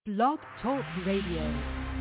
Blog Talk Radio.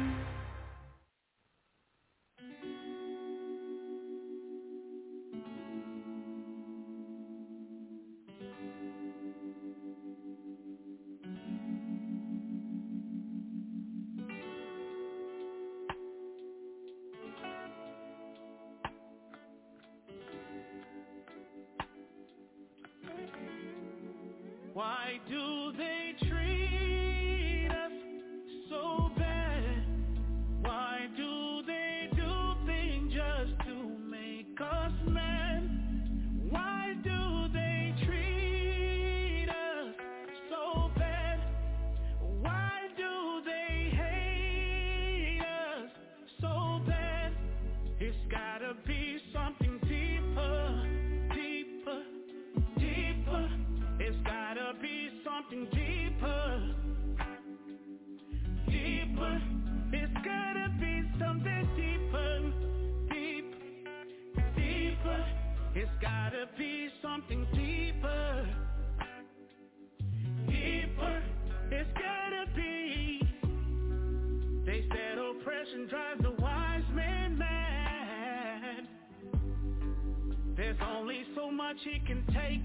Why do they treat us so bad? Why do they do things just to make us mad? Why do they treat us so bad? Why do they hate us so bad? It's gotta be something deeper, deeper, deeper. It's gotta be something deeper, deeper. It's gotta be something deeper, deep, deeper. It's gotta be something deeper, deeper. It's gotta be. They said oppression drives the wise man mad. There's only so much he can take.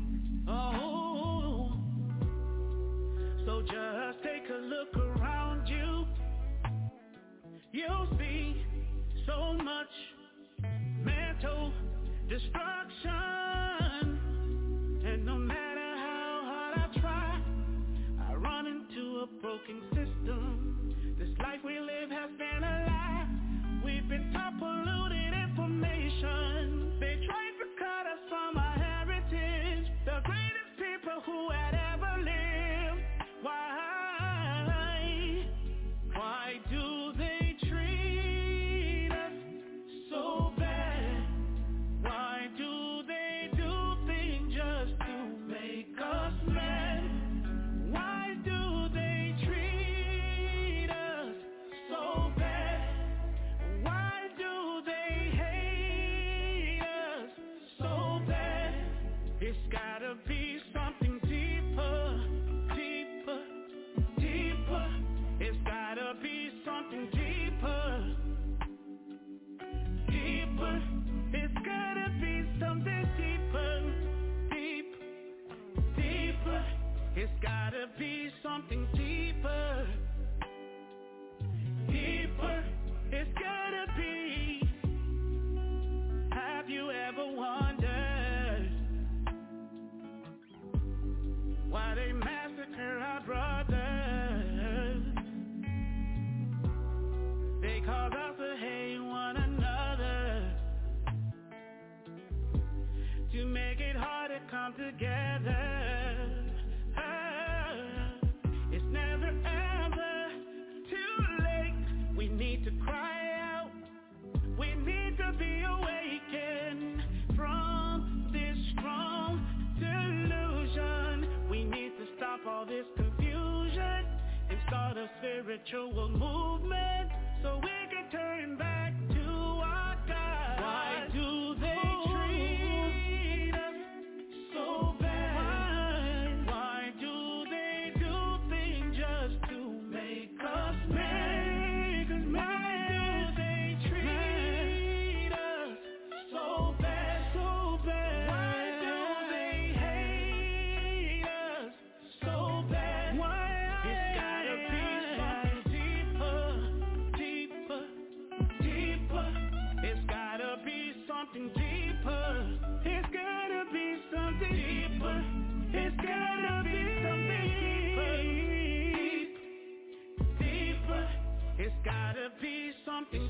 Oh, so just take a look around you. You'll see so much mental destruction. And no matter how hard I try, I run into a broken system. This life we live has been a lie. We've been taught polluted information. They tried to cut us from our heritage. The greatest people who had ever lived. Why do they treat us so bad? Why do they do things just to make us mad? Why do they treat us so bad? Why do they hate us so bad? It's gotta be something deeper, deeper, deeper. It's gotta be something deeper, deeper. It's gotta be something deeper, deep, deeper. It's gotta be something deeper, deeper. It's gotta be. Have you ever wondered why they massacre our brothers? They cause us to hate one another, to make it hard to come together. It's never ever too late. We need to cry out. We need to be awakened from this strong delusion. We need to stop all this confusion and start a spiritual movement so we can turn back to our God. Why do they treat us so bad? Why do they do things just to make us mad? Why do they treat us so bad, so bad? Why do they hate us so bad? It's gotta be something deeper, deeper, deeper. It's gotta be something deeper. It's gotta be something deeper. It's gotta be something deeper, deeper. It's gotta be something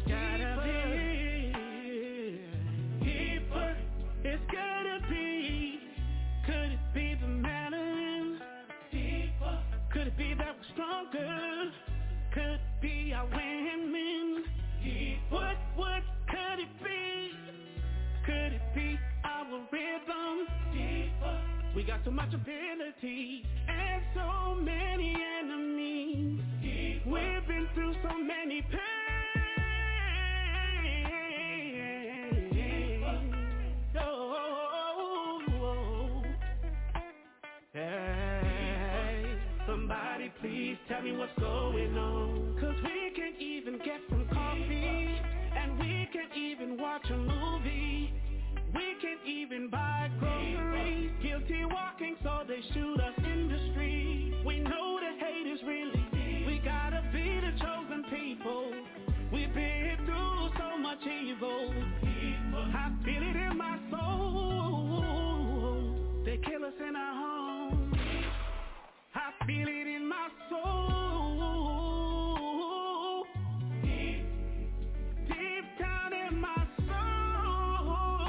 deeper. It's gotta be. Could it be the melanin? Deeper. Could it be that we're stronger? Could it be our women? Deeper. What could it be? Could it be our rhythm? Deeper. We got so much ability and so many enemies. Deeper. We've been through so many pain. Hey, somebody please tell me what's going on. going on. 'Cause we can't even get some coffee, and we can't even watch a movie. We can't even buy groceries. Guilty walking, so they shoot us in the street. We know the hate is really deep. We gotta be the chosen people. We've been through so much evil. I feel it in my soul. They kill us in our home. I feel it in my soul. Deep down in my soul.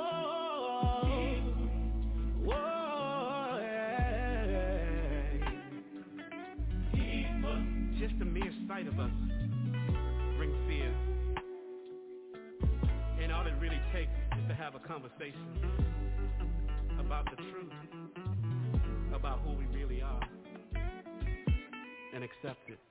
Whoa, yeah. Just the mere sight of us brings fear. And all it really takes is to have a conversation about the truth, about who we really are, and accept it.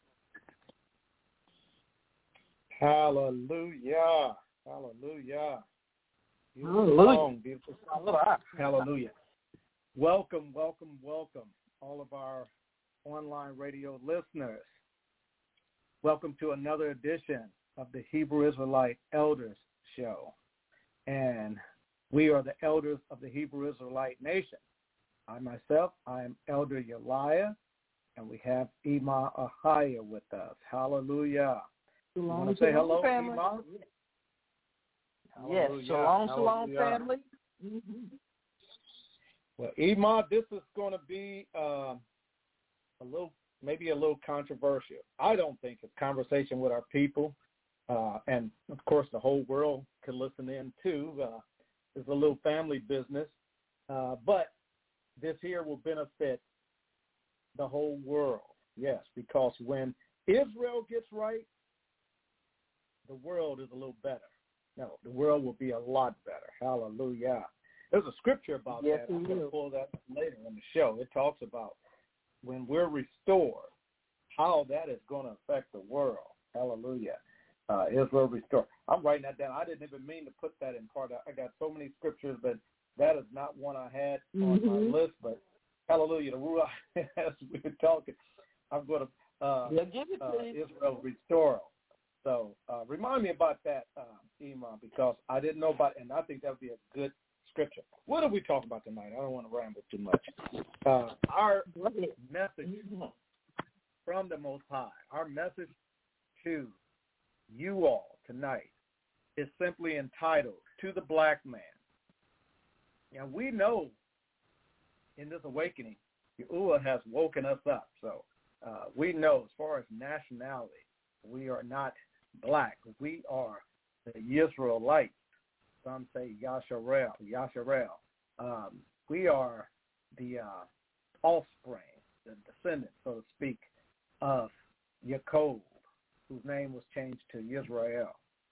Hallelujah. Hallelujah. Beautiful Hallelujah. song, beautiful song. Hallelujah. Welcome, welcome, welcome, all of our online radio listeners. Welcome to another edition of the Hebrew Israelite Elders Show. And we are the elders of the Hebrew Israelite nation. I myself, I am Elder Yaliah, and we have Ima Ahaya with us. Hallelujah. You want to say hello, family. Ima? Yes, shalom, shalom, Hallelujah. family. Mm-hmm. Well, Ima, this is going to be maybe a little controversial. I don't think it's conversation with our people, and of course the whole world could listen in too. It's a little family business, but this here will benefit the whole world. Yes, because when Israel gets right, the world is a little better. No, the world will be a lot better. Hallelujah. There's a scripture about that. I'm going to pull that later in the show. It talks about when we're restored, how that is going to affect the world. Hallelujah. Israel restored. I'm writing that down. I didn't even mean to put that in part. I got so many scriptures, but that is not one I had on my list. But hallelujah, the Ruach, as we were talking, I'm going to Israel restored. So remind me about that, Imam, because I didn't know about it, and I think that would be a good scripture. What are we talking about tonight? I don't want to ramble too much. Our message from the Most High, our message to you all tonight is simply entitled, To the Black Man. And we know in this awakening, Yahuwah has woken us up. So we know as far as nationality, we are not black. We are the Israelites. Some say Yasharel. We are the offspring, the descendants, so to speak, of Jacob, whose name was changed to Israel.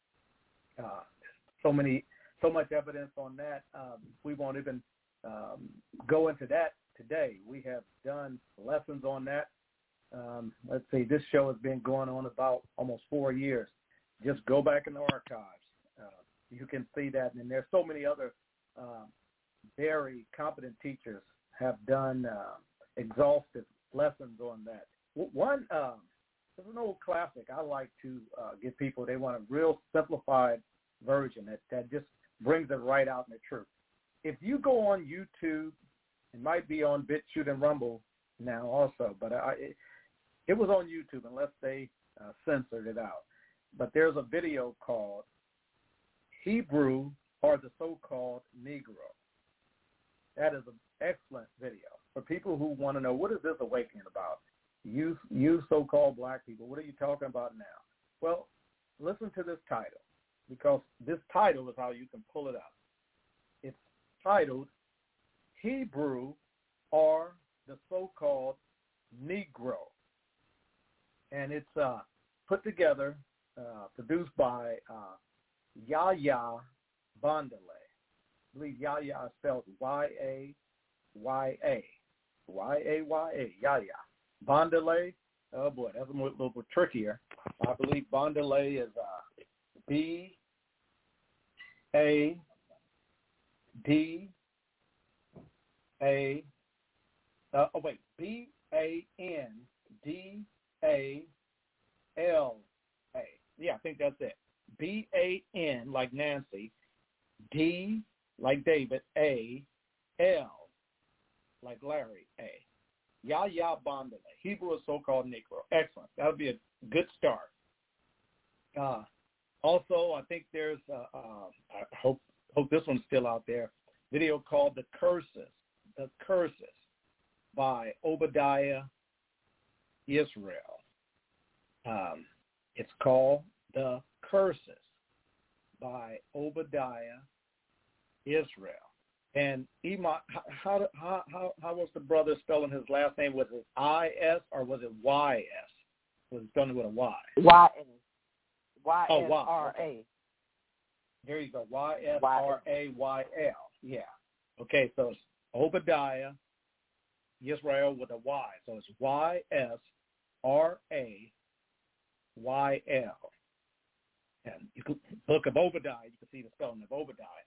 So much evidence on that. We won't even go into that today. We have done lessons on that. Let's see, this show has been going on about almost 4 years. Just go back in the archives. You can see that. And there's so many other very competent teachers have done exhaustive lessons on that. One, there's an old classic I like to give people. They want a real simplified version that just brings it right out in the truth. If you go on YouTube, it might be on BitChute and Rumble now also, but it was on YouTube unless they censored it out. But there's a video called Hebrew or the So-Called Negro. That is an excellent video for people who want to know, what is this awakening about? You so-called black people, what are you talking about now? Well, listen to this title, because this title is how you can pull it up. It's titled Hebrew or the So-Called Negro. And it's put together, produced by Yahya Bandele. I believe Yahya is spelled Y-A-Y-A. Y-A-Y-A, Yahya. Bandele, oh boy, that's a little bit trickier. I believe Bandele is B-A-N-D-E-L-E. Yeah, I think that's it. B-A-N, like Nancy, D, like David, A, L, like Larry, A. Yahya Bandele, Hebrew or so-called Negro. Excellent. That would be a good start. Also, I think there's, I hope this one's still out there, video called The Curses by Obadiah Israel. It's called The Curses by Obadiah Israel. And Ema, how was the brother spelling his last name? Was it I-S or was it Y-S? Was it spelling with a Y? Y-S. Y-S-R-A. Y-S-R-A. There you go. Y-S-R-A-Y-L. Yeah. Okay, so it's Obadiah Israel with a Y. So it's Y-S-R-A-Y-L. And you could, Book of Obadiah, you can see the spelling of Obadiah.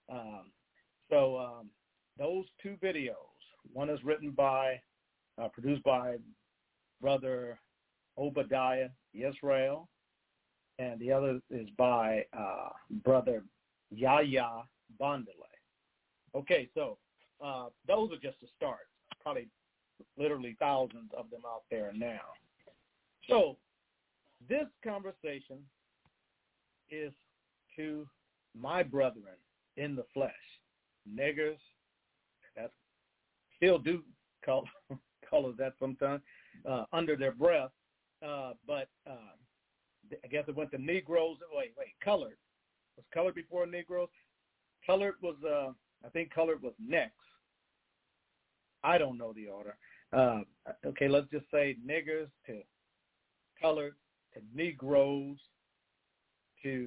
So those two videos, one is produced by Brother Obadiah Israel, and the other is by Brother Yahya Bandele. Okay, so those are just a start. Probably literally thousands of them out there now. So this conversation is to my brethren in the flesh. Niggers, that still do call us that sometimes, under their breath. But I guess it went to Negroes. Wait, colored. Was colored before Negroes? Colored was, I think colored was next. I don't know the order. Okay, let's just say niggers to colored to Negroes to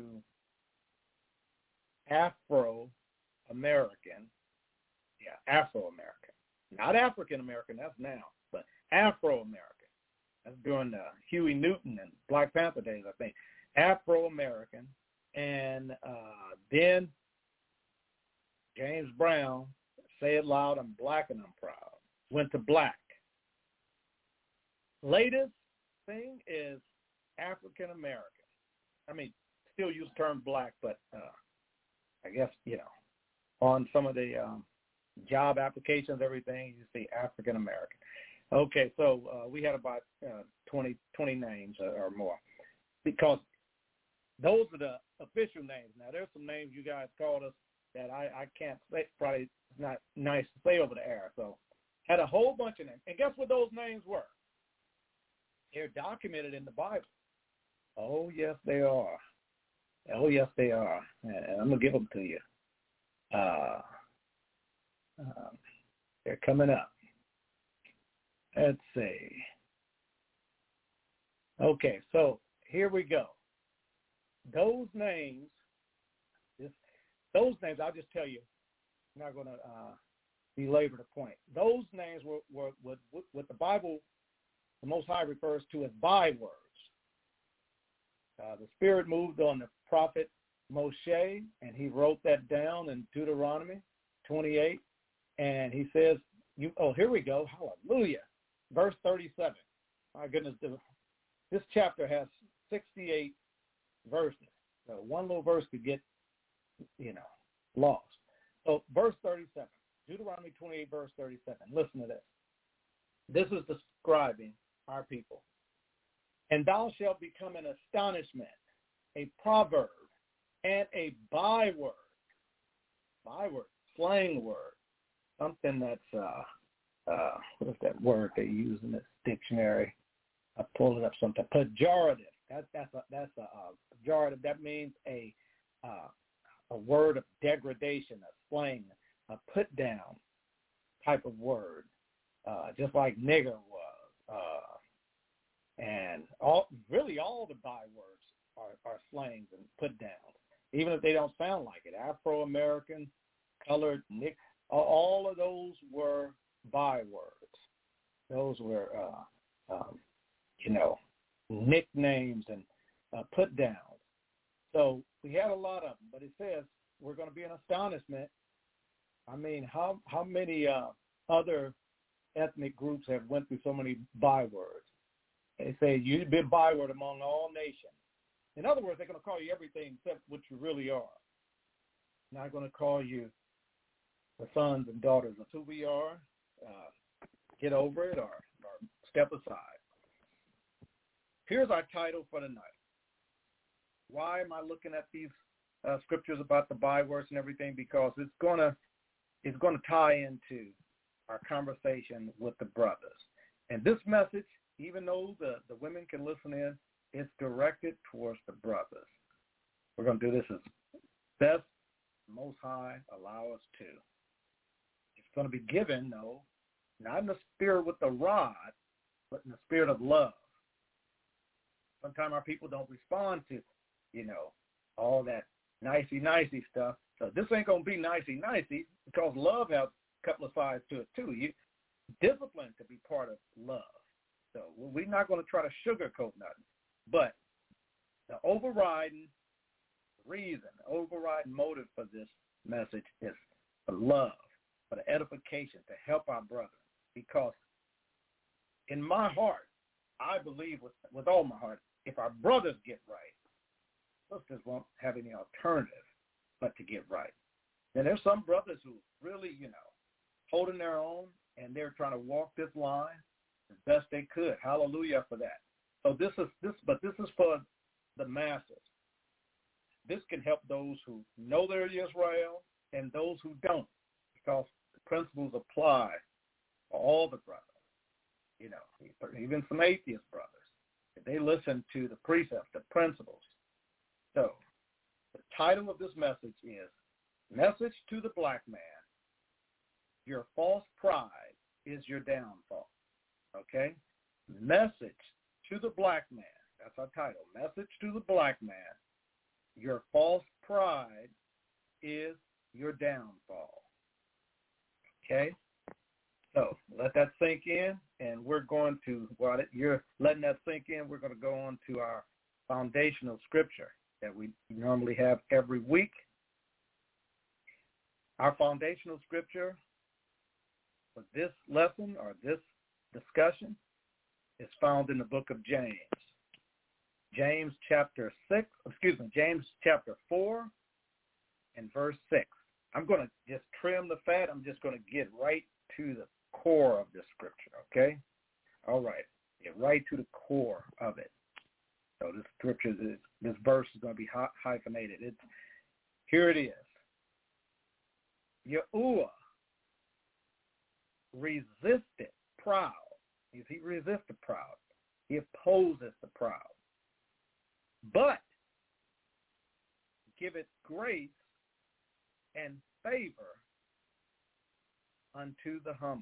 Afro-American. Yeah, Afro-American. Not African-American, that's now, but Afro-American. That's during the Huey Newton and Black Panther days, I think. Afro-American. And then James Brown, Say It Loud, I'm Black and I'm Proud, went to black. Latest thing is African-American. I mean, still use the term black, but I guess, on some of the job applications, everything, you see African-American. Okay, so we had about 20 names or more, because those are the official names. Now, there's some names you guys called us that I can't say, probably not nice to say over the air. So had a whole bunch of names. And guess what those names were? They're documented in the Bible. Oh, yes, they are. Oh, yes, they are. And I'm going to give them to you. They're coming up. Let's see. Okay, so here we go. Those names, I'll just tell you, I'm not going to belabor the point. Those names were what the Bible, the Most High, refers to as bywords. The Spirit moved on the prophet Moshe, and he wrote that down in Deuteronomy 28, and he says, here we go, hallelujah, verse 37. My goodness, this chapter has 68 verses. So one little verse could get, lost. So verse 37, Deuteronomy 28, verse 37. Listen to this. This is describing our people. And thou shalt become an astonishment, a proverb, and a byword. Byword, slang word. Something that's, what is that word they use in this dictionary? I pulled it up sometime. Pejorative. That's a pejorative. That means a word of degradation, a slang, a put down type of word, just like nigger was. And all the bywords are slangs and put downs, even if they don't sound like it. Afro-American, colored, all of those were bywords. Those were, nicknames and put downs. So we had a lot of them, but it says we're going to be an astonishment. I mean, how many other ethnic groups have went through so many bywords? They say you've been byword among all nations. In other words, they're going to call you everything except what you really are. Not going to call you the sons and daughters of who we are. Get over it or step aside. Here's our title for the night. Why am I looking at these scriptures about the bywords and everything? Because it's going to tie into our conversation with the brothers. And this message, even though the women can listen in, it's directed towards the brothers. We're going to do this as best Most High allow us to. It's going to be given, though, not in the spirit with the rod, but in the spirit of love. Sometimes our people don't respond to, all that nicey stuff. So this ain't going to be nicey because love has a couple of sides to it, too. Discipline could be part of love. So we're not going to try to sugarcoat nothing. But the overriding reason, the overriding motive for this message is for love, for the edification, to help our brothers. Because in my heart, I believe with all my heart, if our brothers get right, sisters won't have any alternative but to get right. And there's some brothers who really, holding their own, and they're trying to walk this line as best they could. Hallelujah for that. So this is for the masses. This can help those who know they're Israel and those who don't, because the principles apply for all the brothers. Even some atheist brothers, if they listen to the precepts, the principles. So the title of this message is Message to the Black Man. Your false pride is your downfall. Okay? Message to the black man. That's our title. Message to the black man. Your false pride is your downfall. Okay? So let that sink in, and we're going to, while you're letting that sink in, we're going to go on to our foundational scripture that we normally have every week. Our foundational scripture for this lesson or this discussion is found in the book of James. James chapter 4 and verse 6. I'm going to just trim the fat. I'm just going to get right to the core of this scripture, okay? All right. Get right to the core of it. So this scripture, this verse is going to be hyphenated. Here it is. Yahuwah resisted proud. He resists the proud. He opposes the proud. But giveth grace and favor unto the humble.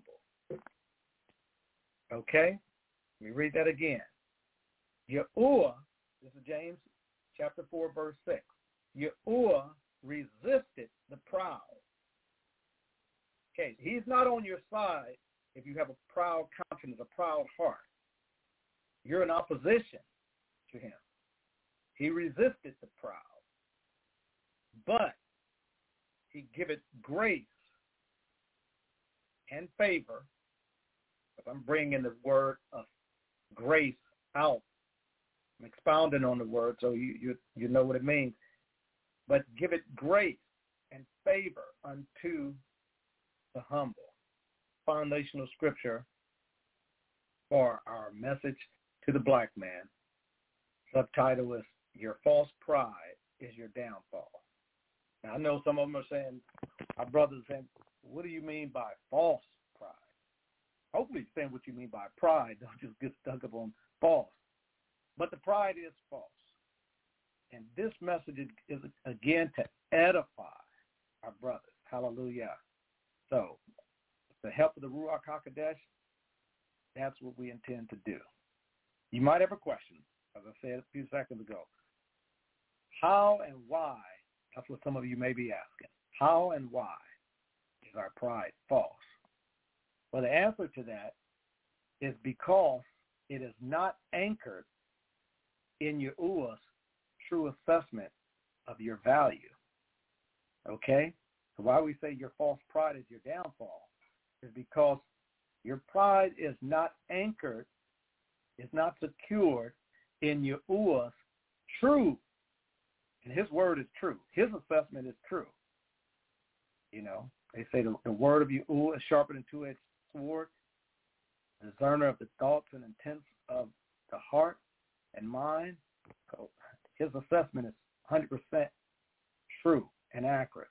Okay? Let me read that again. Yahuwah, this is James chapter 4, verse 6. Yahuwah resisted the proud. Okay, he's not on your side if you have a proud conscience, a proud heart. You're in opposition to him. He resisted the proud. But he giveth grace and favor. If I'm bringing the word of grace out, I'm expounding on the word so you know what it means. But give it grace and favor unto the humble. Foundational scripture for our message to the black man. Subtitle is Your False Pride is Your Downfall. Now, I know some of them are saying, our brothers are saying, what do you mean by false pride? Hopefully you're saying what you mean by pride. Don't just get stuck up on false. But the pride is false. And this message is again, to edify our brothers. Hallelujah. So, with the help of the Ruach HaKodesh, that's what we intend to do. You might have a question, as I said a few seconds ago. How and why, that's what some of you may be asking. How and why is our pride false? Well, the answer to that is because it is not anchored in Yahuwah's true assessment of your value. Okay? So why we say your false pride is your downfall is because your pride is not anchored is not secured in Yahuwah's true, and his word is true. His assessment is true. You know, they say the word of Yahuwah is sharper than two-edged sword, discerner of the thoughts and intents of the heart and mind. So his assessment is 100% true and accurate.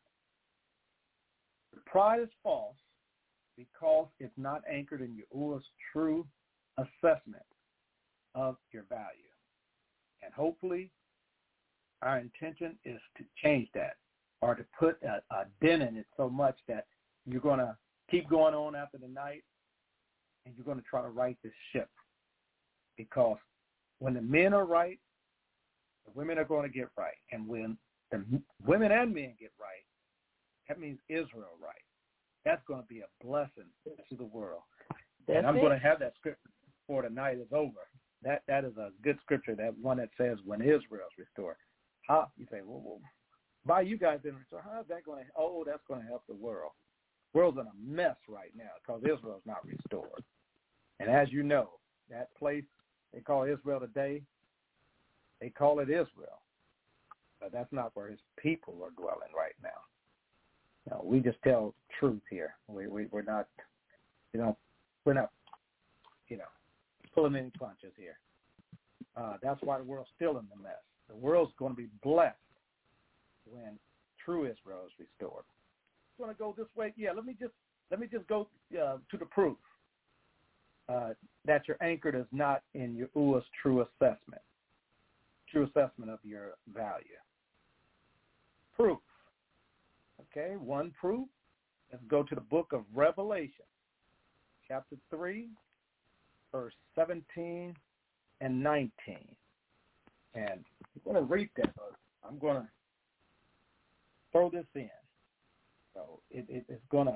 Pride is false because it's not anchored in Yahuwah's true assessment of your value. And hopefully our intention is to change that, or to put a dent in it so much that you're going to keep going on after the night and you're going to try to right this ship. Because when the men are right, the women are going to get right. And when the women and men get right, that means Israel right. That's going to be a blessing to the world. And I'm going to have that scripture before the night is over. That is a good scripture, that one that says when Israel is restored. How you say, well, by you guys being restored, how is that going to? Oh, that's going to help the world. The world's in a mess right now because Israel's not restored. And as you know, that place they call Israel today, they call it Israel, but that's not where his people are dwelling right now. No, we just tell truth here. We're not, we're not, pulling any punches here. That's why the world's still in the mess. The world's going to be blessed when true Israel is restored. You want to go this way? Yeah. Let me just go to the proof that your anchor is not in Yahuwah's true assessment of your value. Proof. Okay, one proof. Let's go to the book of Revelation, chapter 3, verse 17 and 19. And I'm going to read that, but I'm going to throw this in. So it's going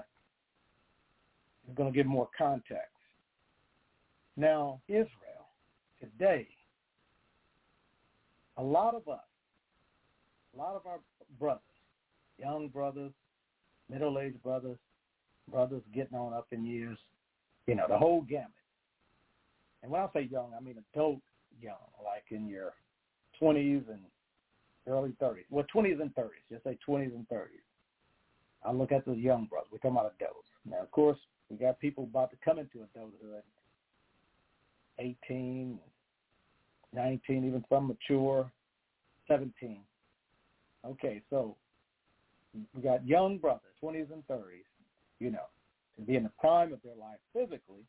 to give more context. Now, Israel, today, a lot of our brothers, young brothers, middle-aged brothers getting on up in years, the whole gamut. And when I say young, I mean adult young, like in your 20s and early 30s. Well, 20s and 30s. Just say 20s and 30s. I look at those young brothers. We're talking about adults. Now, of course, we got people about to come into adulthood, 18, 19, even some mature, 17. Okay, so we got young brothers, 20s and 30s, to be in the prime of their life physically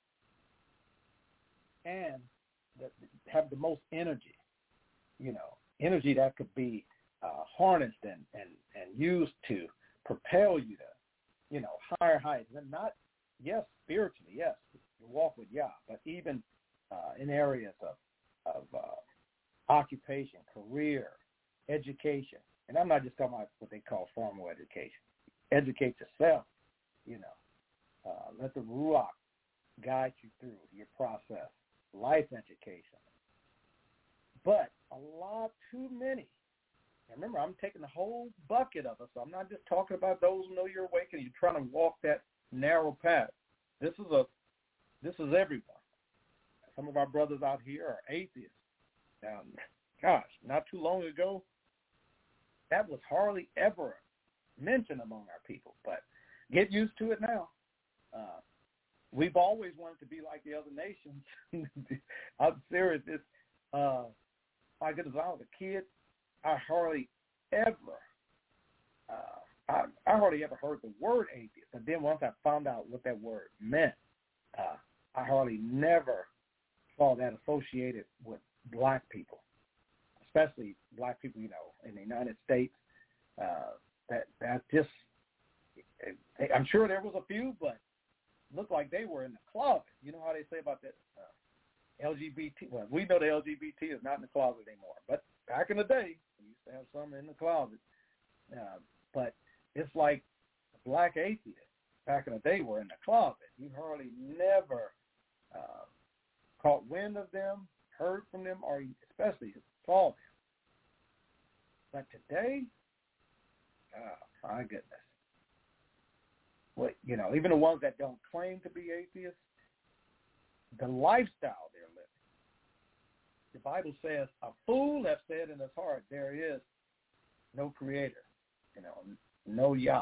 and have the most energy, energy that could be harnessed and used to propel you to, higher heights. And not, yes, spiritually, yes, you walk with Yah, but even in areas of occupation, career, education. And I'm not just talking about what they call formal education. Educate yourself, let the Ruach guide you through your process, life education. But a lot too many. And remember, I'm taking the whole bucket of us, so I'm not just talking about those who know you're awake and you're trying to walk that narrow path. This is everyone. Some of our brothers out here are atheists. Now, gosh, not too long ago, that was hardly ever mentioned among our people, but get used to it now. We've always wanted to be like the other nations. I'm serious. My goodness, when I was a kid, I hardly ever heard the word atheist. And then once I found out what that word meant, I hardly never saw that associated with black people, especially black people, in the United States. That just, I'm sure there was a few, but looked like they were in the closet. You know how they say about that LGBT? Well, we know the LGBT is not in the closet anymore, but back in the day, we used to have some in the closet. But it's like the black atheists back in the day were in the closet. You hardly never caught wind of them, heard from them, or especially saw them. But today, my goodness. Well, even the ones that don't claim to be atheists, the lifestyle they're living the Bible says, a fool has said in his heart, there is no creator, no Yah.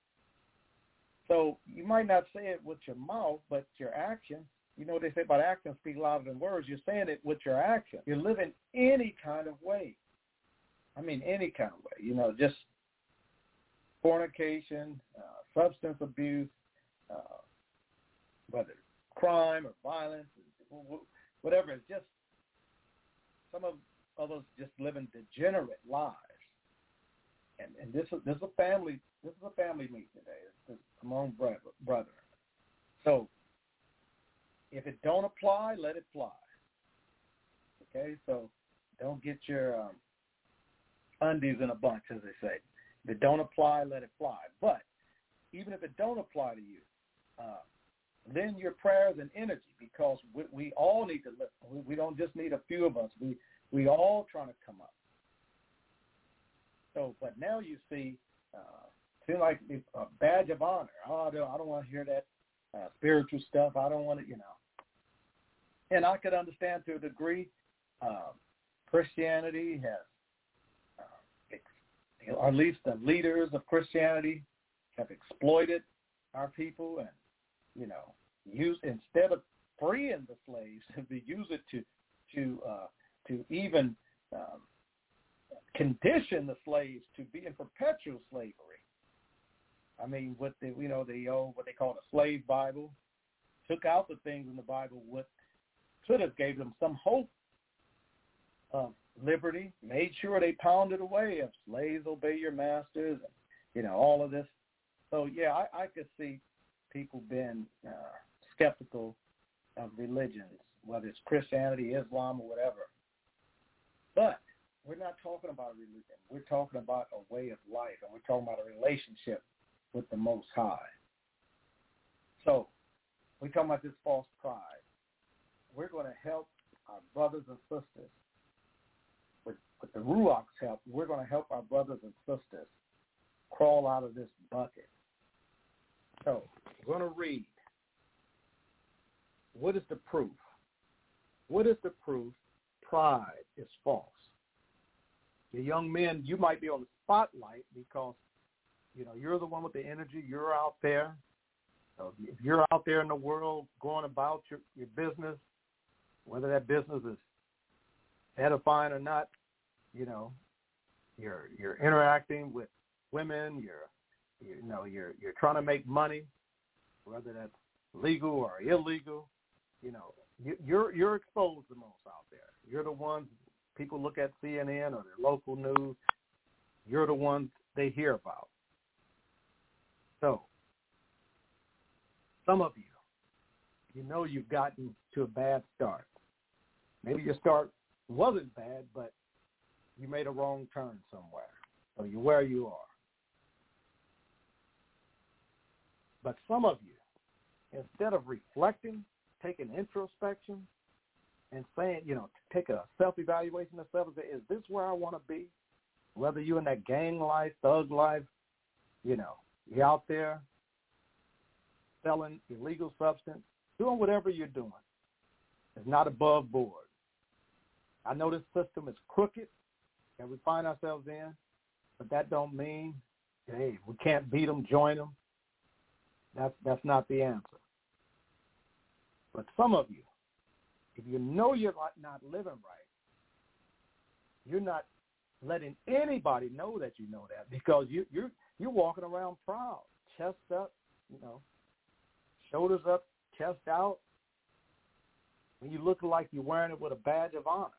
So you might not say it with your mouth, but your actions, they say about actions speak louder than words. You're saying it with your actions. You're living any kind of way. I mean, any kind of way, just fornication, substance abuse, whether it's crime or violence, whatever. It's just some of us just living degenerate lives. And this is a family meeting today. It's among brethren. So if it don't apply, let it fly. Okay, so don't get your undies in a bunch, as they say. If it don't apply, let it fly. But even if it don't apply to you, lend your prayers and energy, because we all need to live. We don't just need a few of us. We all trying to come up. So, but now you see, feel like it's a badge of honor. Oh, I don't want to hear that spiritual stuff. I don't want to, And I could understand to a degree. Christianity has, or at least the leaders of Christianity have exploited our people, and use, instead of freeing the slaves, they use it to even condition the slaves to be in perpetual slavery. I mean, what they what they call the slave Bible, took out the things in the Bible what could have gave them some hope of liberty, made sure they pounded away of slaves obey your masters, and all of this. So yeah, I could see people being skeptical of religions, whether it's Christianity, Islam, or whatever. But we're not talking about a religion. We're talking about a way of life, and we're talking about a relationship with the Most High. So we're talking about this false pride. We're going to help our brothers and sisters. With the Ruach's help, we're going to help our brothers and sisters crawl out of this bucket. So we're going to read. What is the proof? What is the proof pride is false? The young men, you might be on the spotlight because, you're the one with the energy. You're out there. So if you're out there in the world going about your business, whether that business is edifying or not, you're interacting with women. You're trying to make money, whether that's legal or illegal. You're exposed the most out there. You're the ones people look at CNN or their local news. You're the ones they hear about. So some of you, you've gotten to a bad start. Maybe your start wasn't bad, but you made a wrong turn somewhere. So you're where you are. But some of you, instead of reflecting, taking introspection, and saying, take a self-evaluation of self and say, is this where I want to be? Whether you're in that gang life, thug life, you're out there selling illegal substance, doing whatever you're doing. It's not above board. I know this system is crooked that we find ourselves in, but that don't mean, hey, we can't beat them, join them. That's not the answer. But some of you, if you know you're not living right, you're not letting anybody know that you know that, because you're walking around proud, chest up, shoulders up, chest out, and you look like you're wearing it with a badge of honor.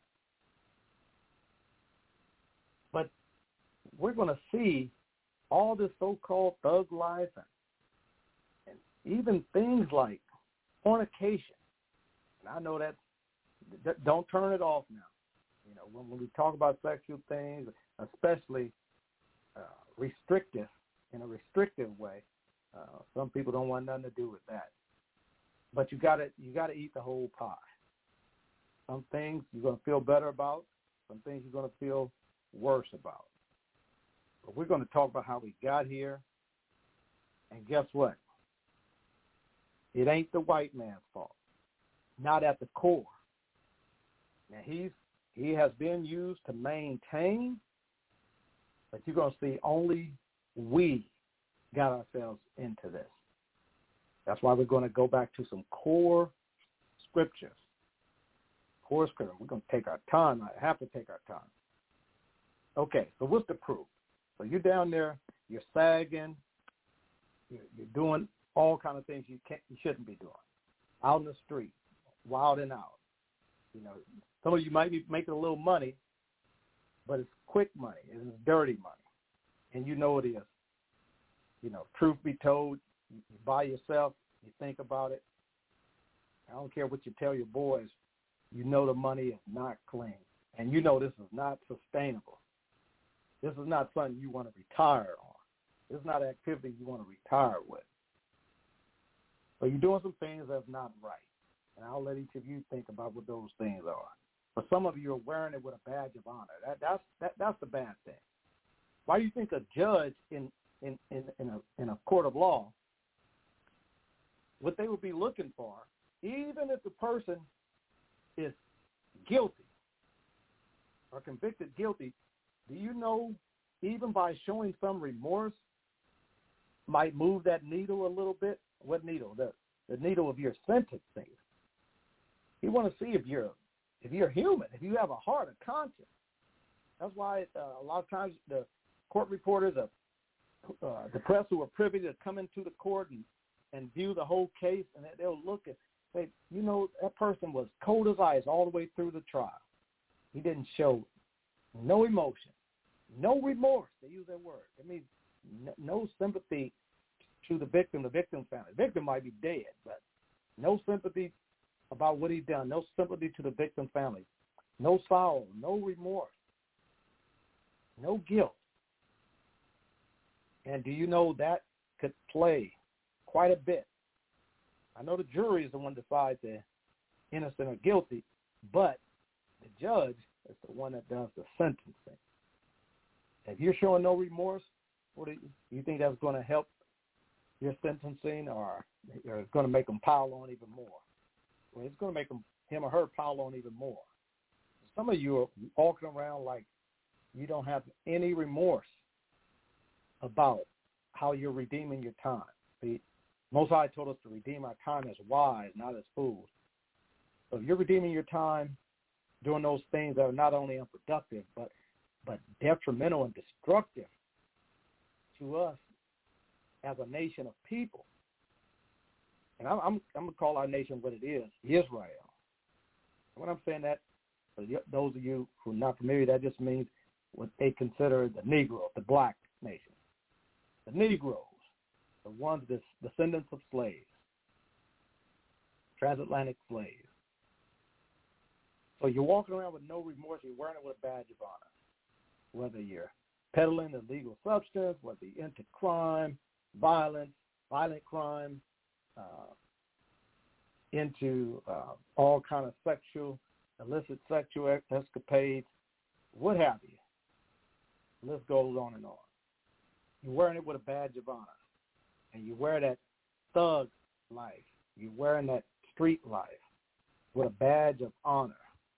But we're going to see all this so-called thug life and even things like fornication. And I know that, don't turn it off now. When we talk about sexual things, especially restrictive, in a restrictive way, some people don't want nothing to do with that. But you got to eat the whole pie. Some things you're going to feel better about. Some things you're going to feel worse about. But we're going to talk about how we got here. And guess what? It ain't the white man's fault. Not at the core. Now, he's He has been used to maintain, but you're going to see only we got ourselves into this. That's why we're going to go back to some core scriptures. Core scripture. We're going to take our time. I have to take our time. Okay, so what's the proof? So you're down there, you're sagging, you're doing all kind of things you shouldn't be doing. Out in the street, wild and out. You know, some of you might be making a little money, but it's quick money. It's dirty money. And you know it is. You know, truth be told, you buy yourself, you think about it. I don't care what you tell your boys. You know the money is not clean. And you know this is not sustainable. This is not something you want to retire on. This is not an activity you want to retire with. So you're doing some things that's not right. And I'll let each of you think about what those things are. But some of you are wearing it with a badge of honor. That's the bad thing. Why do you think a judge in a court of law, what they would be looking for, even if the person is guilty or convicted guilty, do you know, even by showing some remorse, might move that needle a little bit? What needle? The needle of your sentencing. You want to see if you're human, if you have a heart, a conscience. That's why a lot of times the court reporters, the press who are privy to come into the court and view the whole case, and they'll look and say, you know, that person was cold as ice all the way through the trial. He didn't show no emotion, no remorse. They use that word. It means no sympathy to the victim's family. The victim might be dead, but no sympathy about what he's done, no sympathy to the victim's family, no sorrow, no remorse, no guilt. And do you know that could play quite a bit? I know the jury is the one that decides they're innocent or guilty, but the judge is the one that does the sentencing. If you're showing no remorse, what do you think that's going to help your sentencing, or it's going to make them pile on even more? Well, it's going to make him or her pile on even more. Some of you are walking around like you don't have any remorse about how you're redeeming your time. See, Most High told us to redeem our time as wise, not as fools. So if you're redeeming your time doing those things that are not only unproductive, but detrimental and destructive to us as a nation of people, and I'm going to call our nation what it is, Israel. When I'm saying that, for those of you who are not familiar, that just means what they consider the Negro, the black nation. The Negroes, the ones, the descendants of slaves, transatlantic slaves. So you're walking around with no remorse. You're wearing it with a badge of honor. Whether you're peddling illegal substance, whether you're into crime, violent crime, into all kind of illicit sexual escapades, what have you. The list goes on and on. You're wearing it with a badge of honor. And you wear that thug life. You're wearing that street life with a badge of honor,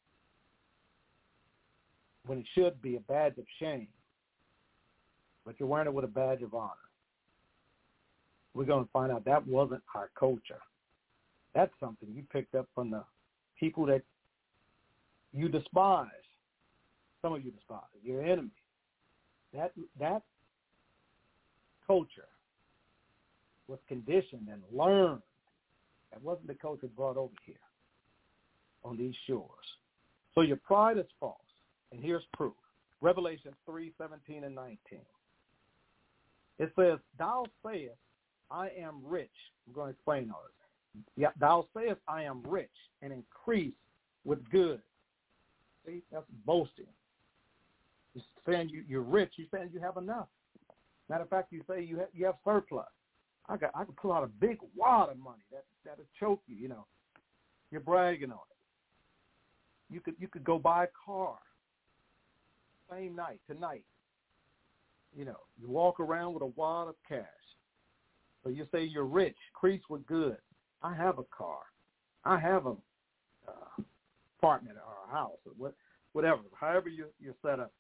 when it should be a badge of shame. But you're wearing it with a badge of honor. We're going to find out that wasn't our culture. That's something you picked up from the people that you despise. Some of you despise, your enemy. That culture was conditioned and learned. That wasn't the culture brought over here on these shores. So your pride is false. And here's proof. Revelation 3:17 and 19. It says, thou sayest, I am rich. I'm going to explain all this. Yeah, thou sayest, I am rich and increase with goods. See, that's boasting. You're saying you're rich. You're saying you have enough. Matter of fact, you say you have surplus. I can pull out a big wad of money that'll choke you. You know, you're bragging on it. You could go buy a car. Same night, tonight. You know, you walk around with a wad of cash. So you say you're rich, increase with goods. I have a car. I have a apartment or a house or whatever, however you're set up.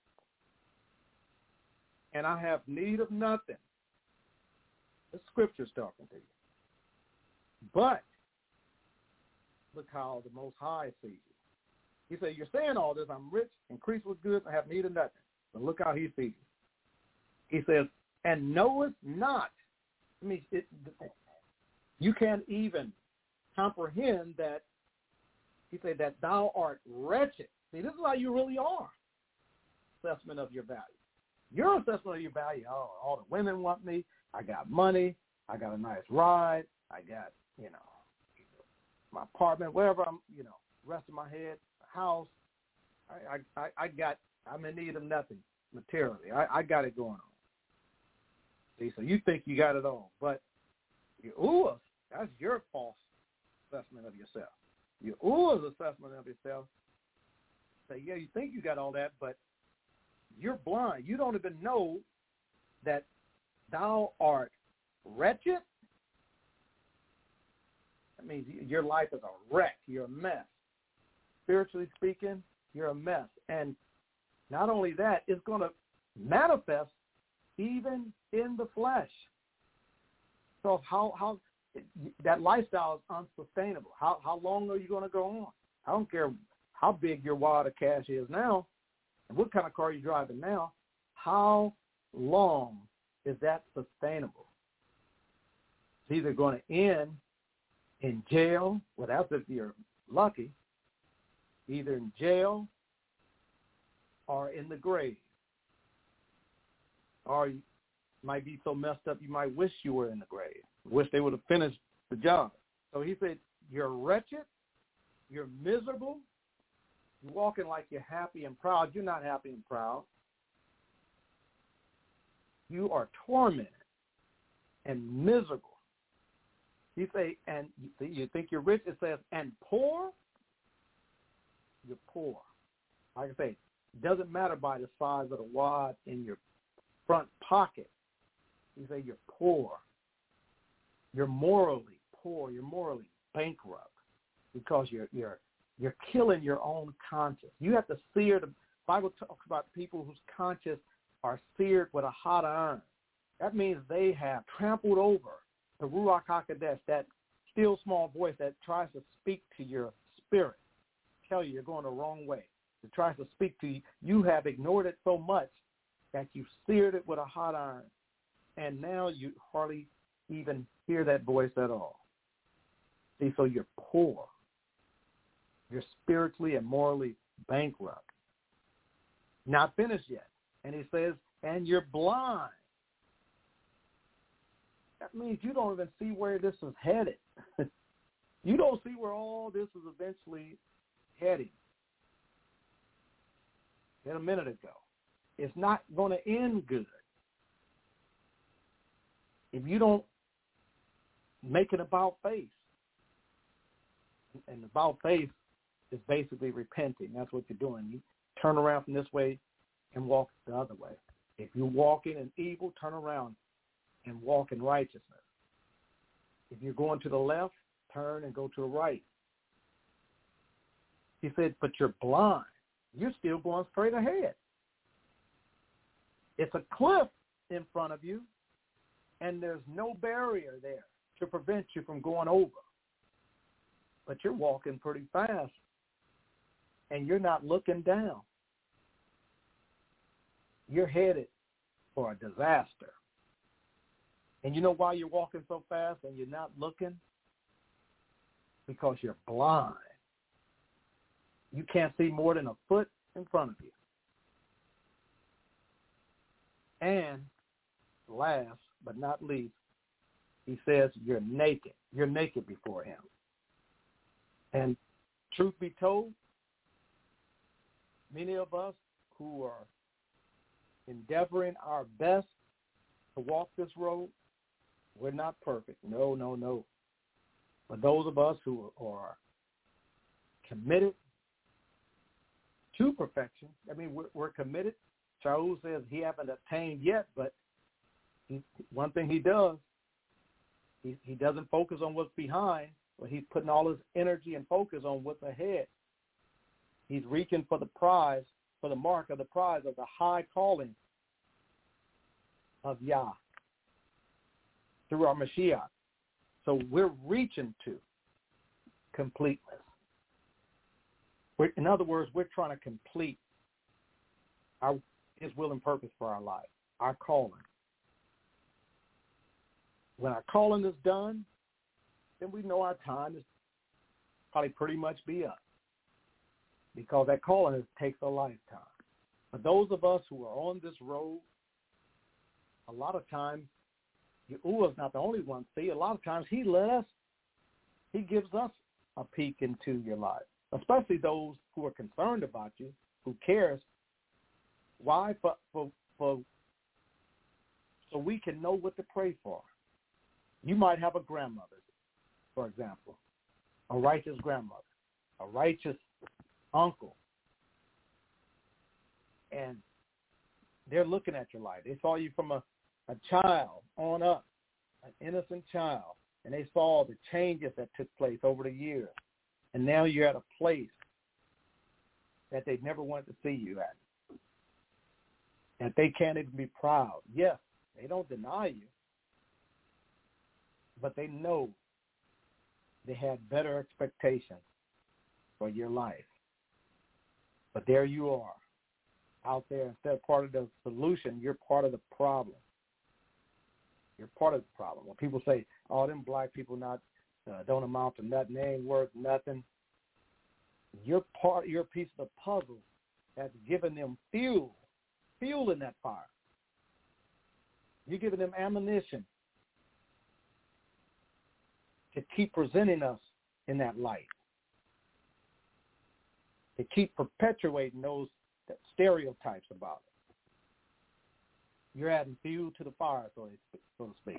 And I have need of nothing. The scripture's talking to you. But look how the Most High sees you. He said, you're saying all this, I'm rich, increased with goods, I have need of nothing. But look how he sees you. He says, and knowest not. I mean, you can't even comprehend that. He said that thou art wretched. See, this is how you really are. Assessment of your value. Your assessment of your value, oh, all the women want me. I got money. I got a nice ride. I got, my apartment, wherever I'm, rest of my head, house. I'm in need of nothing materially. I got it going on. See, so you think you got it all, but that's your false assessment of yourself. Your assessment of yourself. Say, yeah, you think you got all that, but you're blind. You don't even know that thou art wretched. That means your life is a wreck. You're a mess. Spiritually speaking, you're a mess. And not only that, it's going to manifest even in the flesh. So how that lifestyle is unsustainable. How long are you going to go on? I don't care how big your wad of cash is now and what kind of car you're driving now. How long is that sustainable? It's either going to end in jail, well, that's if you're lucky, either in jail or in the grave. Or you might be so messed up you might wish you were in the grave, wish they would have finished the job. So he said, you're wretched, you're miserable, you're walking like you're happy and proud. You're not happy and proud. You are tormented and miserable. You say, and you think you're rich, it says, and poor, you're poor. Like I say, it doesn't matter by the size of the wad in your front pocket. You say you're poor. You're morally poor. You're morally bankrupt because you're killing your own conscience. You have to sear. The Bible talks about people whose conscience are seared with a hot iron. That means they have trampled over the Ruach HaKodesh, that still small voice that tries to speak to your spirit, tell you you're going the wrong way. It tries to speak to you. You have ignored it so much that you seared it with a hot iron, and now you hardly even hear that voice at all. See, so you're poor. You're spiritually and morally bankrupt. Not finished yet. And he says, and you're blind. That means you don't even see where this is headed. You don't see where all this is eventually heading. A minute ago. It's not going to end good. If you don't make it about faith. And about faith is basically repenting. That's what you're doing. You turn around from this way and walk the other way. If you're walking in evil, turn around and walk in righteousness. If you're going to the left, turn and go to the right. He said, but you're blind. You're still going straight ahead. It's a cliff in front of you, and there's no barrier there to prevent you from going over. But you're walking pretty fast, and you're not looking down. You're headed for a disaster. And you know why you're walking so fast and you're not looking? Because you're blind. You can't see more than a foot in front of you. And last but not least, he says you're naked. You're naked before him. And truth be told, many of us who are endeavoring our best to walk this road, we're not perfect. No. But those of us who are committed to perfection, I mean, we're committed. Shaul says he haven't attained yet, but one thing he does, he doesn't focus on what's behind, but he's putting all his energy and focus on what's ahead. He's reaching for the prize, for the mark of the prize of the high calling of Yah through our Mashiach. So we're reaching to completeness. In other words, we're trying to complete His will and purpose for our life, our calling. When our calling is done, then we know our time is probably pretty much be up, because that calling takes a lifetime. But those of us who are on this road, a lot of times, Yahuwah is not the only one. See, a lot of times he gives us a peek into your life, especially those who are concerned about you, who cares. Why? So we can know what to pray for. You might have a grandmother, for example, a righteous grandmother, a righteous uncle, and they're looking at your life. They saw you from a child on up, an innocent child, and they saw the changes that took place over the years. And now you're at a place that they never wanted to see you at, that they can't even be proud. Yes, they don't deny you, but they know they had better expectations for your life. But there you are, out there. Instead of part of the solution, you're part of the problem. You're part of the problem. When people say, "Oh, them black people don't amount to nothing, they ain't worth nothing," you're a piece of the puzzle that's given them fuel in that fire. You're giving them ammunition to keep presenting us in that light, to keep perpetuating those stereotypes about it. You're adding fuel to the fire, so to speak.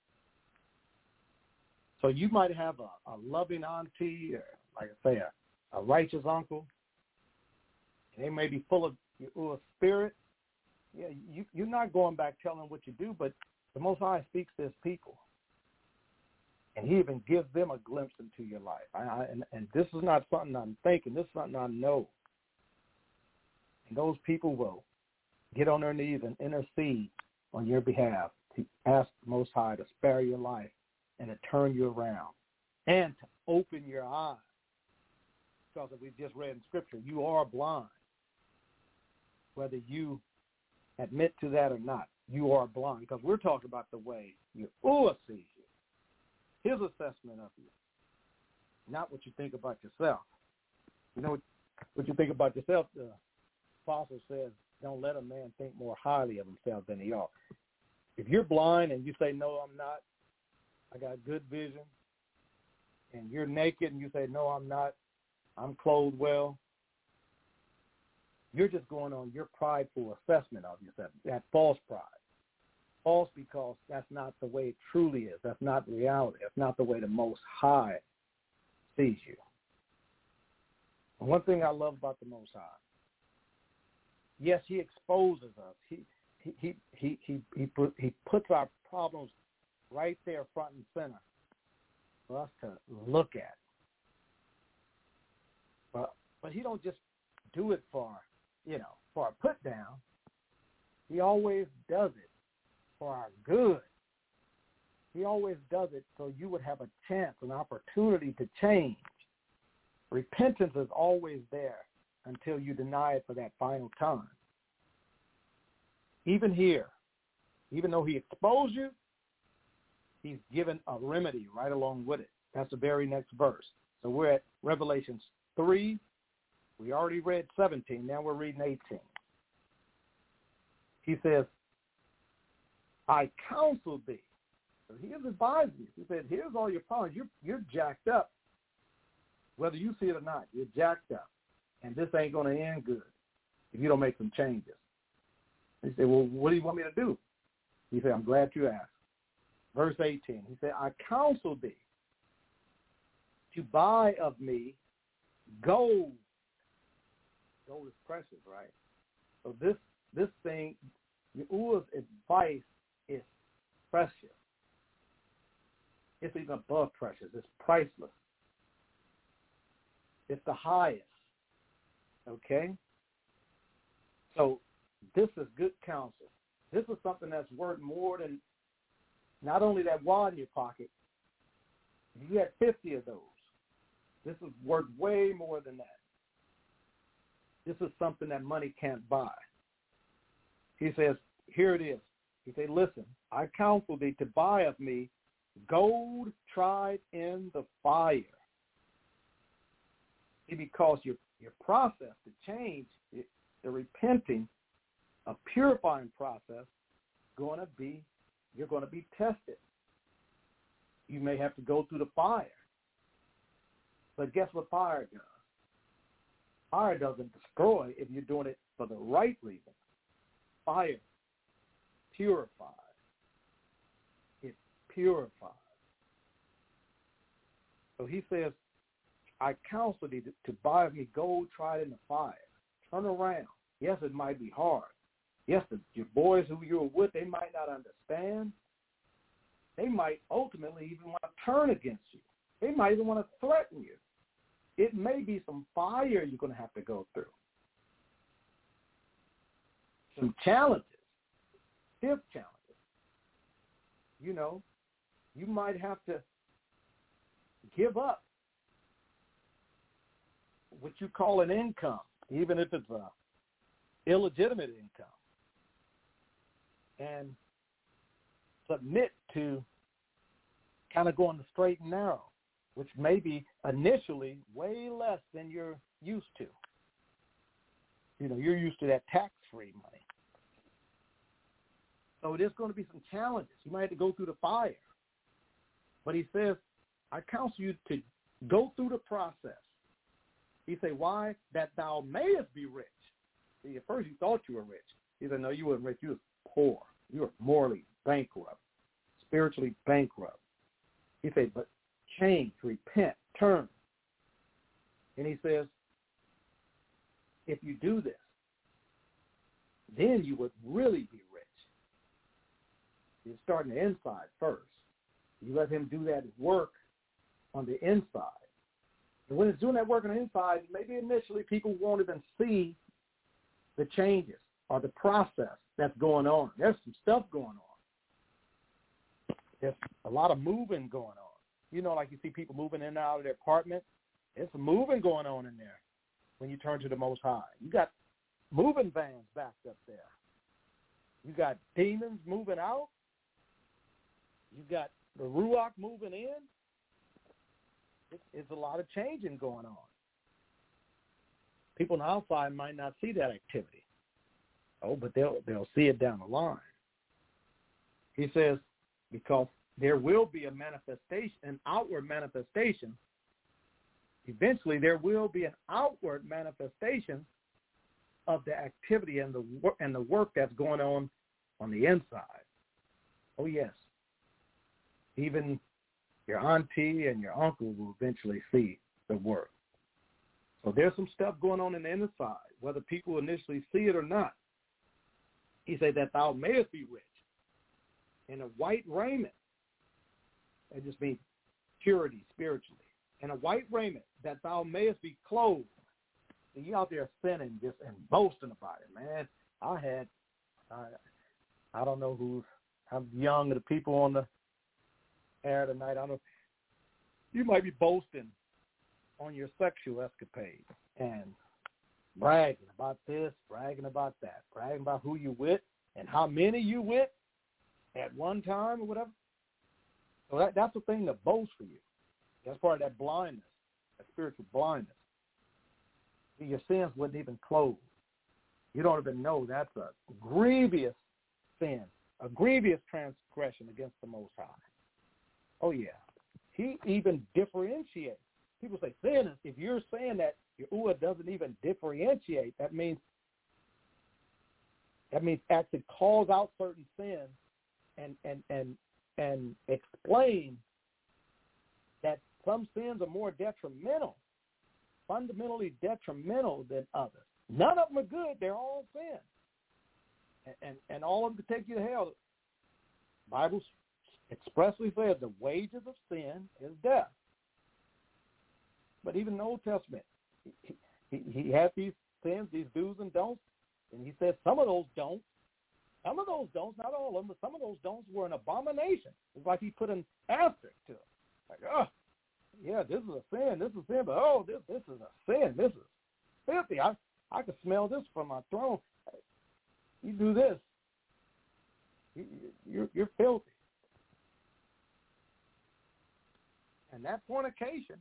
So you might have a loving auntie, or like I say, a righteous uncle, and they may be full of your spirit. Yeah, you're not going back telling what you do, but the Most High speaks to His people, and He even gives them a glimpse into your life. And this is not something I'm thinking. This is something I know. And those people will get on their knees and intercede on your behalf to ask the Most High to spare your life and to turn you around and to open your eyes. Because as we just read in Scripture, you are blind. Whether you admit to that or not, you are blind. Because we're talking about the way Yahuwah sees you, His assessment of you, not what you think about yourself. You know what you think about yourself? The Apostle says, don't let a man think more highly of himself than he ought. If you're blind and you say, no, I'm not, I got good vision, and you're naked and you say, no, I'm not, I'm clothed well, you're just going on your prideful assessment of yourself, that false pride. False because that's not the way it truly is. That's not reality. That's not the way the Most High sees you. And one thing I love about the Most High, yes, He exposes us. He puts our problems right there front and center for us to look at. But He don't just do it for a put down. He always does it for our good. He always does it so you would have a chance, an opportunity to change. Repentance is always there until you deny it for that final time. Even here, even though He exposed you, He's given a remedy right along with it. That's the very next verse. So we're at Revelations 3. We already read 17. Now we're reading 18. He says, I counsel thee. So He is advising you. He said, here's all your problems. You're jacked up. Whether you see it or not, you're jacked up. And this ain't going to end good if you don't make some changes. He said, well, what do you want me to do? He said, I'm glad you asked. Verse 18, he said, I counsel thee to buy of me gold. Gold is precious, right? So this thing, Yahuwah's advice is precious. It's even above precious. It's priceless. It's the highest. Okay? So this is good counsel. This is something that's worth more than not only that wad in your pocket. If you had 50 of those, this is worth way more than that. This is something that money can't buy. He says, here it is. He said, listen, I counsel thee to buy of me gold tried in the fire. Because your process to change, the repenting, a purifying process, you're going to be tested. You may have to go through the fire. But guess what fire does? Fire doesn't destroy if you're doing it for the right reason. Fire purifies. It purifies. So he says, I counsel thee to buy of me gold tried in the fire. Turn around. Yes, it might be hard. Yes, your boys who you're with, they might not understand. They might ultimately even want to turn against you. They might even want to threaten you. It may be some fire you're going to have to go through. Some challenges, stiff challenges. You know, you might have to give up what you call an income, even if it's a illegitimate income, and submit to kind of going the straight and narrow, which may be initially way less than you're used to. You know, you're used to that tax-free money. So there's going to be some challenges. You might have to go through the fire. But he says, I counsel you to go through the process. He said, why? That thou mayest be rich. See, at first you thought you were rich. He said, no, you weren't rich. You were poor. You were morally bankrupt, spiritually bankrupt. He said, but change, repent, turn. And he says, if you do this, then you would really be rich. You start on the inside first. You let him do that work on the inside. And when it's doing that work on the inside, maybe initially people won't even see the changes or the process that's going on. There's some stuff going on. There's a lot of moving going on. You know, like you see people moving in and out of their apartment. There's some moving going on in there when you turn to the Most High. You got moving vans backed up there. You got demons moving out. You got the Ruach moving in. It's a lot of changing going on. People on the outside might not see that activity. Oh, but they'll see it down the line. He says, because there will be a manifestation, an outward manifestation. Eventually, there will be an outward manifestation of the activity and the work that's going on the inside. Oh, yes. Even your auntie and your uncle will eventually see the work. So there's some stuff going on in the inside, whether people initially see it or not. He said that thou mayest be rich in a white raiment. That just means purity spiritually. In a white raiment, that thou mayest be clothed. And you out there sinning just and boasting about it, man. I don't know how young the people on the air tonight. I don't know. You might be boasting on your sexual escapade and bragging about this, bragging about that, bragging about who you with and how many you with at one time or whatever. So that's the thing to boast for you. That's part of that blindness, that spiritual blindness. See, your sins wouldn't even close. You don't even know that's a grievous sin, a grievous transgression against the Most High. Oh, yeah. He even differentiates. People say sin, if you're saying that your Uah doesn't even differentiate, that means actually calls out certain sins and explain that some sins are more detrimental, fundamentally detrimental than others. None of them are good. They're all sin. And all of them could take you to hell. The Bible expressly says the wages of sin is death. But even in the Old Testament, he had these sins, these do's and don'ts, and he said some of those don'ts, not all of them, but some of those don'ts were an abomination. It's like he put an asterisk to it. Like, oh, yeah, this is a sin, but oh, this is a sin, this is filthy. I can smell this from my throne. You do this, you're filthy. And that fornication,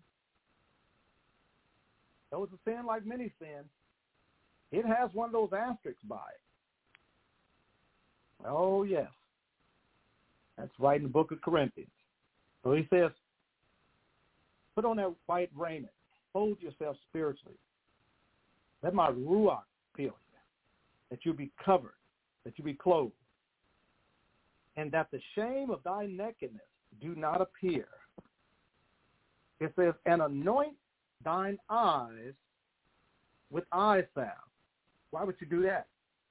though it's a sin like many sins, it has one of those asterisks by it. Oh, yes. That's right in the book of Corinthians. So he says, put on that white raiment. Clothe yourself spiritually. Let my ruach fill you, that you be covered, that you be clothed, and that the shame of thy nakedness do not appear. It says, and anoint thine eyes with eye salve. Why would you do that?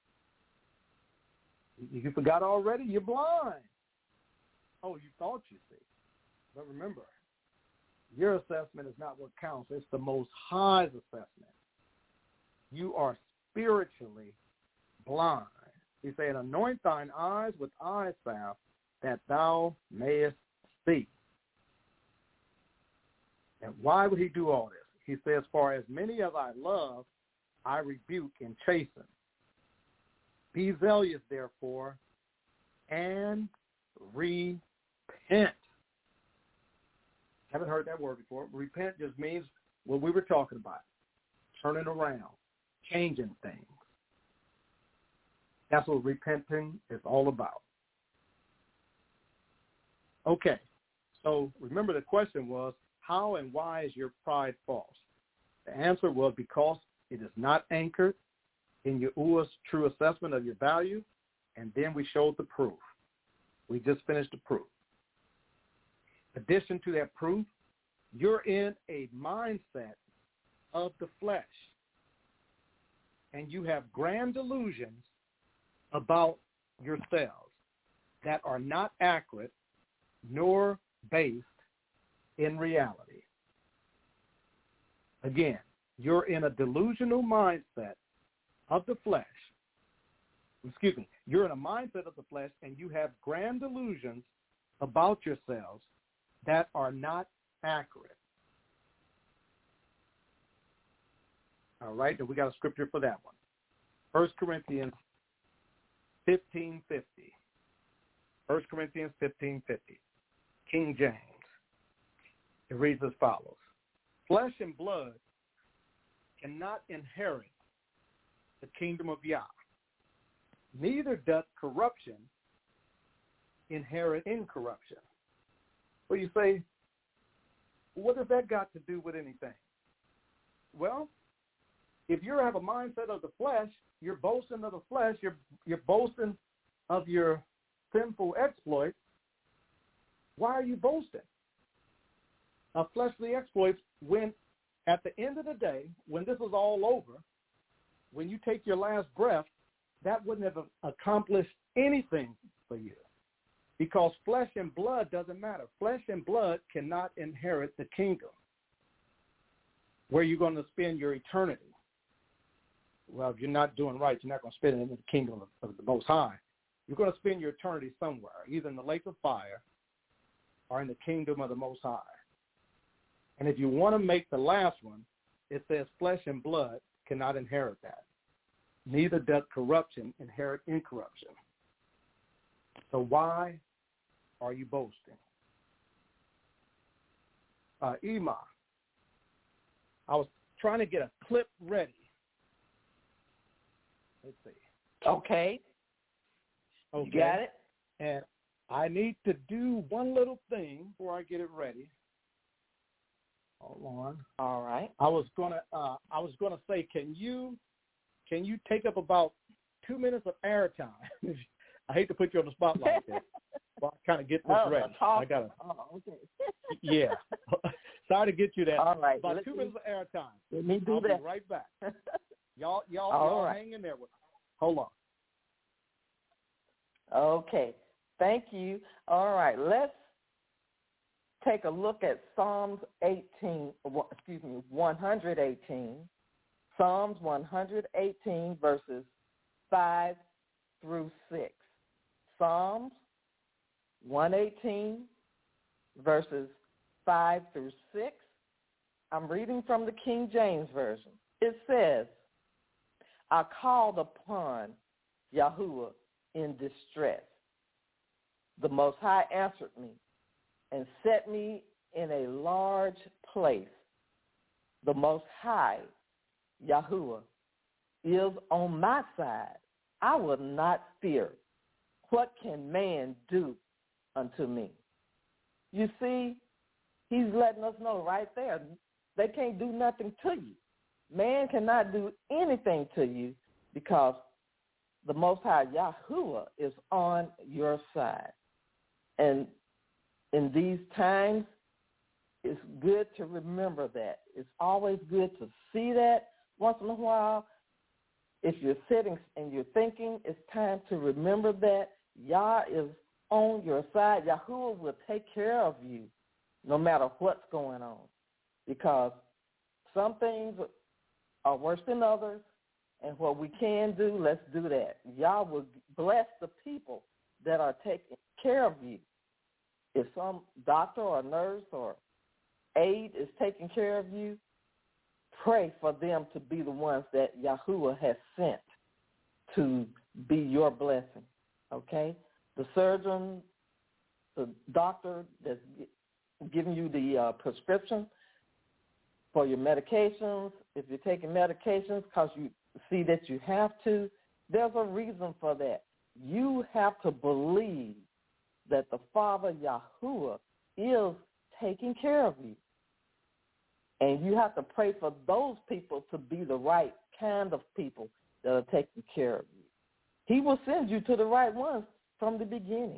You forgot already? You're blind. Oh, you thought you see. But remember, your assessment is not what counts. It's the Most High's assessment. You are spiritually blind. He said, anoint thine eyes with eye salve that thou mayest see. And why would he do all this? He says, for as many as I love, I rebuke and chasten. Be zealous, therefore, and repent. Haven't heard that word before. Repent just means what we were talking about, turning around, changing things. That's what repenting is all about. Okay, so remember the question was, how and why is your pride false? The answer was because it is not anchored in Yahuwah's true assessment of your value, and then we showed the proof. We just finished the proof. In addition to that proof, you're in a mindset of the flesh, and you have grand delusions about yourselves that are not accurate nor based in reality. Again, you're in a delusional mindset of the flesh. Excuse me. You're in a mindset of the flesh, and you have grand delusions about yourselves that are not accurate. All right, and we got a scripture for that one. 1 Corinthians 15:50. 1 Corinthians 15:50. King James. It reads as follows. Flesh and blood cannot inherit the kingdom of Yah. Neither doth corruption inherit incorruption. Well, you say, what has that got to do with anything? Well, if you have a mindset of the flesh, you're boasting of the flesh, you're boasting of your sinful exploits. Why are you boasting of fleshly exploits when at the end of the day, when this is all over, when you take your last breath, that wouldn't have accomplished anything for you, because flesh and blood doesn't matter. Flesh and blood cannot inherit the kingdom where you're going to spend your eternity. Well, if you're not doing right, you're not going to spend it in the kingdom of the Most High. You're going to spend your eternity somewhere, either in the lake of fire or in the kingdom of the Most High. And if you want to make the last one, it says flesh and blood cannot inherit that. Neither doth corruption inherit incorruption. So why are you boasting? Ema, I was trying to get a clip ready. Let's see. Okay. You got it? And I need to do one little thing before I get it ready. Hold on. All right. I was gonna say, can you take up about 2 minutes of airtime? I hate to put you on the spot like that. Well, I kind of get this ready. I gotta. Oh, okay. Yeah. Sorry to get you that. All right. About 2 minutes of airtime. Let me do I'll that. be right back. Y'all right. hang in there with me. Hold on. Okay. Thank you. All right. Let's take a look at Psalms 118, Psalms 118, verses 5 through 6. Psalms 118, verses 5 through 6. I'm reading from the King James Version. It says, I called upon Yahuwah in distress. The Most High answered me and set me in a large place. The Most High, Yahuwah, is on my side. I will not fear. What can man do unto me? You see, he's letting us know right there, they can't do nothing to you. Man cannot do anything to you because the Most High, Yahuwah, is on your side. And in these times, it's good to remember that. It's always good to see that once in a while. If you're sitting and you're thinking, it's time to remember that Yah is on your side. Yahuwah will take care of you no matter what's going on, because some things are worse than others, and what we can do, let's do that. Yah will bless the people that are taking care of you. If some doctor or nurse or aide is taking care of you, pray for them to be the ones that Yahuwah has sent to be your blessing, okay? The surgeon, the doctor that's giving you the prescription for your medications, if you're taking medications because you see that you have to, there's a reason for that. You have to believe that the Father, Yahuwah, is taking care of you. And you have to pray for those people to be the right kind of people that are taking care of you. He will send you to the right ones from the beginning.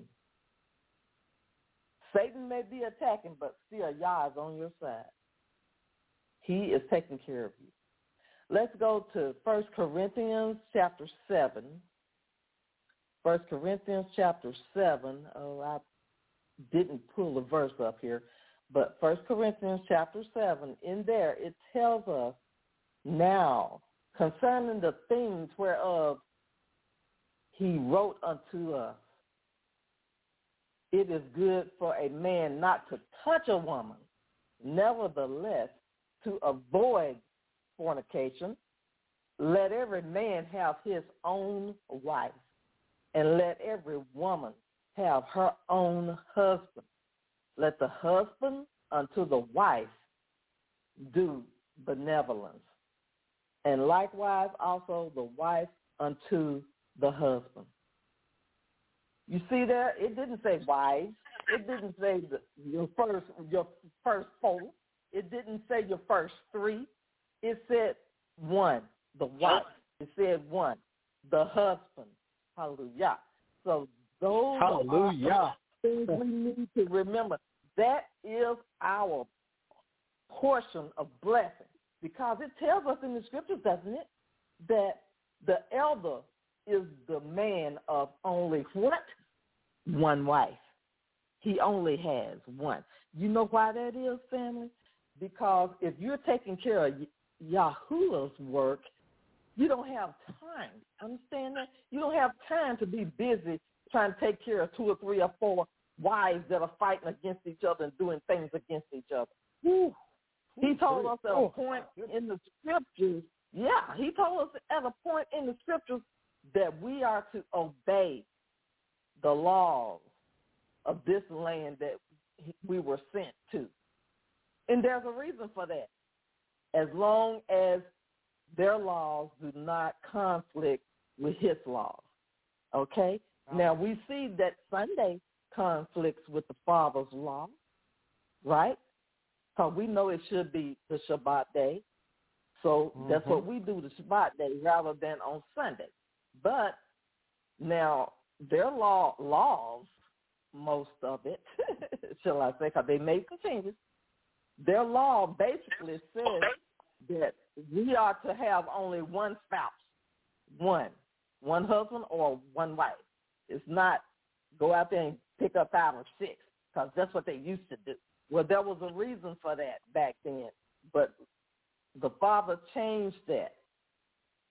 Satan may be attacking, but still Yah is on your side. He is taking care of you. Let's go to 1 Corinthians chapter 7. 1 Corinthians chapter 7. Oh, I didn't pull the verse up here. But 1 Corinthians chapter 7, in there it tells us now concerning the things whereof he wrote unto us. It is good for a man not to touch a woman, nevertheless to avoid fornication. Let every man have his own wife, and let every woman have her own husband. Let the husband unto the wife do benevolence, and likewise also the wife unto the husband. You see there, it didn't say wives. It didn't say your first four. It didn't say your first three. It said one, the wife. It said one, the husband. Hallelujah. So those are things we need to remember. That is our portion of blessing, because it tells us in the scriptures, doesn't it, that the elder is the man of only what? One wife. He only has one. You know why that is, family? Because if you're taking care of Yahuwah's work, you don't have time. Understand that? You don't have time to be busy trying to take care of 2 or 3 or 4 wives that are fighting against each other and doing things against each other. Woo. He told us at a point in the scriptures, he told us at a point in the scriptures that we are to obey the laws of this land that we were sent to. And there's a reason for that. As long as their laws do not conflict with his laws. Okay? Now, we see that Sunday conflicts with the Father's law, right? Because we know it should be the Shabbat day. So that's what we do the Shabbat day rather than on Sunday. But now their laws, most of it, shall I say, because they made some changes, their law basically says that we are to have only one spouse, one husband or one wife. It's not go out there and pick up 5 or 6, because that's what they used to do. Well, there was a reason for that back then, but the Father changed that.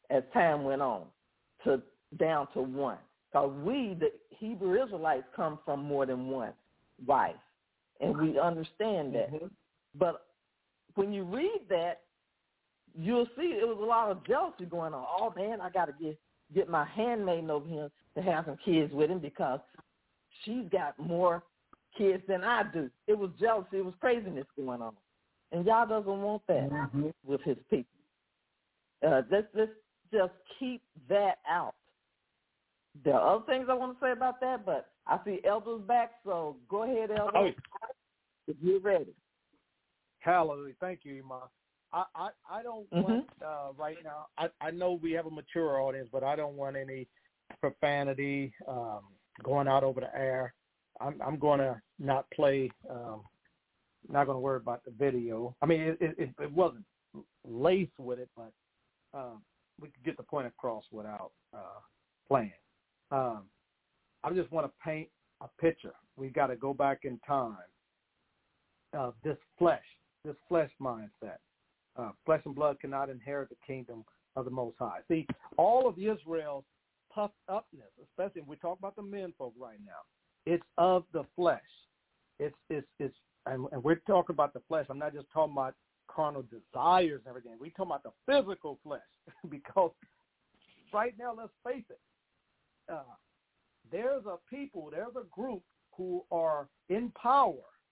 as time went on, to down to one. Because we, the Hebrew Israelites, come from more than one wife, and we understand that. Mm-hmm. But when you read that, you'll see it was a lot of jealousy going on. Oh, man, I got to get my handmaiden over here to have some kids with him because she's got more kids than I do. It was jealousy. It was craziness going on. And Yah doesn't want that with his people. Let's just keep that out. There are other things I want to say about that, but I see Elder's back, so go ahead, Elder, if you're ready. Hallelujah. Thank you, Iman. I don't want right now, I know we have a mature audience, but I don't want any profanity going out over the air. I'm going to not play, not going to worry about the video. I mean, it wasn't laced with it, but we could get the point across without playing. I just want to paint a picture. We got to go back in time of this flesh mindset. Flesh and blood cannot inherit the kingdom of the Most High. See, all of Israel's puffed upness, especially when we talk about the men folk right now, it's of the flesh. And we're talking about the flesh. I'm not just talking about carnal desires and everything. We're talking about the physical flesh because right now, let's face it, there's a group who are in power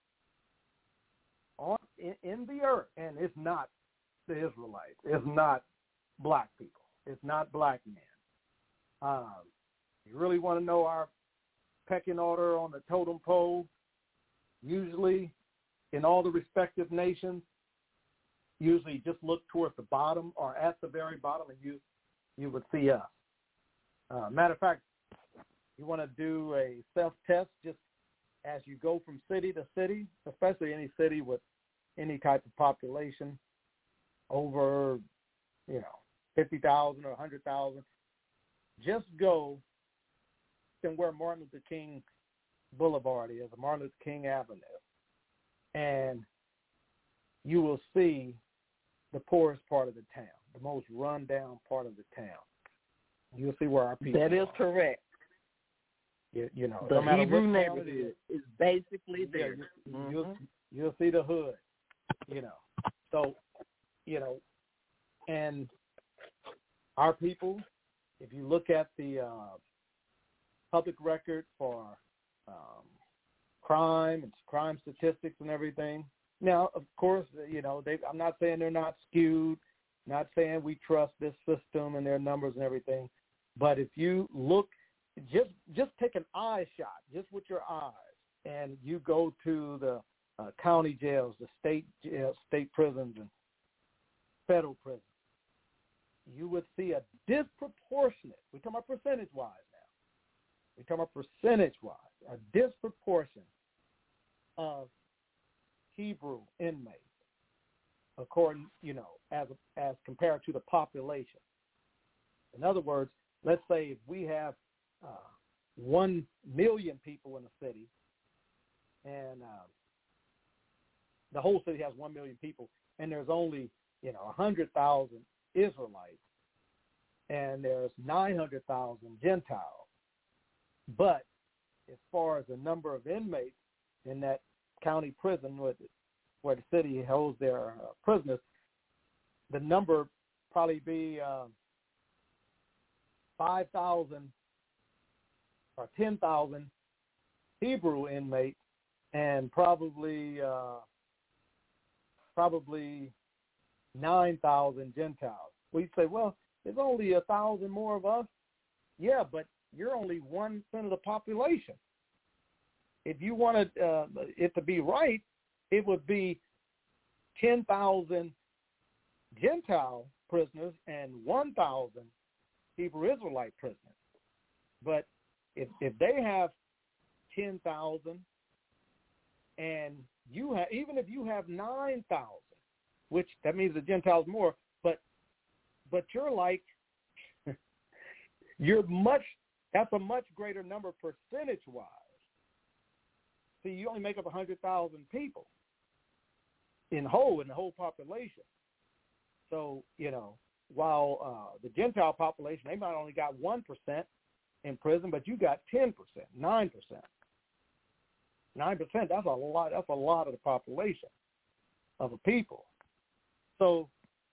in the earth, and it's not the Israelites. It's not black people. It's not black men. You really want to know our pecking order on the totem pole? Usually, in all the respective nations, usually just look towards the bottom or at the very bottom, and you would see us. Matter of fact, you want to do a self-test just as you go from city to city, especially any city with any type of population over, 50,000 or 100,000. Just go and where Martin Luther King Boulevard is, Martin Luther King Avenue, and you will see the poorest part of the town, the most run-down part of the town. You'll see where our people That is are. correct. The no Hebrew neighborhood is basically there. You'll see the hood, So, and our people, if you look at the public record for crime statistics and everything. Now, of course, I'm not saying they're not skewed, not saying we trust this system and their numbers and everything, but if you look, just take an eye shot, just with your eyes, and you go to the county jails, the state jails, state prisons, and federal prisons, you would see a disproportionate, we're talking about percentage-wise now, we're talking about percentage-wise, a disproportion of Hebrew inmates, according, as compared to the population. In other words, let's say if we have 1 million people in a city, and the whole city has 1 million people, and there's only 100,000 Israelites, and there's 900,000 Gentiles. But as far as the number of inmates in that county prison where the city holds their prisoners, the number probably be 5,000 or 10,000 Hebrew inmates, and probably 9,000 Gentiles. We say, well, there's only 1,000 more of us. Yeah, but you're only 1% of the population. If you wanted it to be right, it would be 10,000 Gentile prisoners and 1,000 Hebrew Israelite prisoners. But if they have 10,000 and you have, even if you have 9,000, which that means the Gentiles more, but you're like, that's a much greater number percentage-wise. See, you only make up 100,000 people in the whole population. So, while the Gentile population, they might only got 1% in prison, but you got 10%, 9%. 9%, that's a lot. That's a lot of the population of a people. So,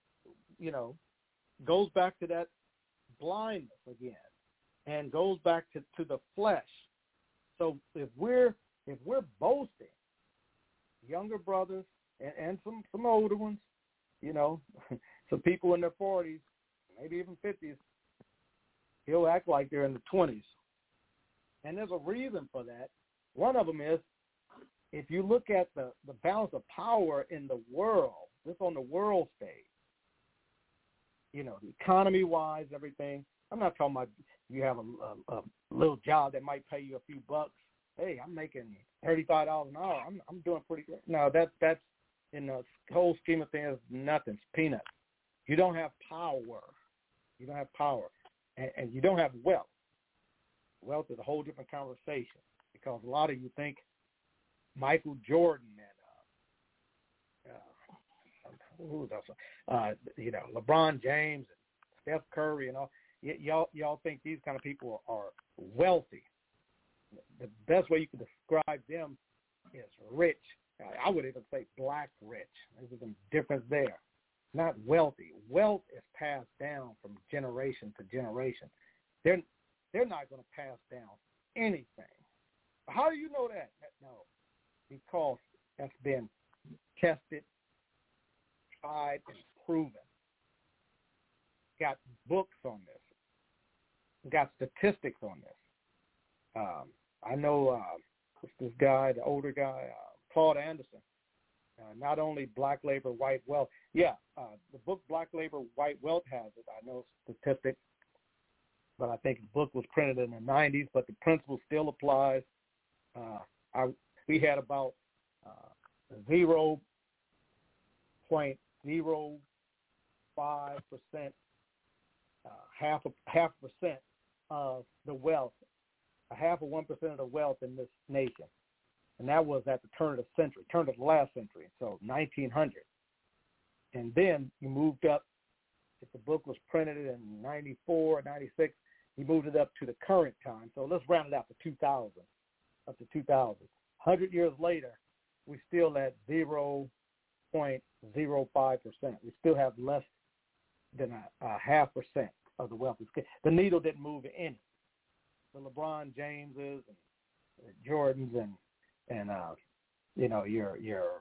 goes back to that blindness again, and goes back to the flesh. So if we're boasting, younger brothers and some older ones, some people in their 40s, maybe even 50s, he'll act like they're in the 20s. And there's a reason for that. One of them is, if you look at the balance of power in the world, just on the world stage, the economy-wise, everything. I'm not talking about you have a little job that might pay you a few bucks. Hey, I'm making $35 an hour. I'm doing pretty good. No, that's in the whole scheme of things, nothing. It's peanuts. You don't have power. You don't have power, and you don't have wealth. Wealth is a whole different conversation, because a lot of you think Michael Jordan and who else? LeBron James and Steph Curry and all. Y'all think these kind of people are wealthy. The best way you can describe them is rich. I would even say black rich. There's some difference there. Not wealthy. Wealth is passed down from generation to generation. They're not going to pass down anything. How do you know that? No, because that's been tested, tried, and proven. Got books on this. Got statistics on this. I know this guy, the older guy, Claude Anderson. Not only Black Labor, White Wealth. Yeah, the book Black Labor, White Wealth has it. I know statistics, but I think the book was printed in the 90s, but the principle still applies. We had about 0.05%, half a percent of the wealth, a half of 1% of the wealth in this nation. And that was at the turn of the last century, so 1900. And then you moved up, if the book was printed in 94, 96, you moved it up to the current time. So let's round it out to 2000, up to 2000. 100 years later, we're still at 0.05%. We still have less than a half percent of the wealth. The needle didn't move any. The LeBron Jameses and Jordans and your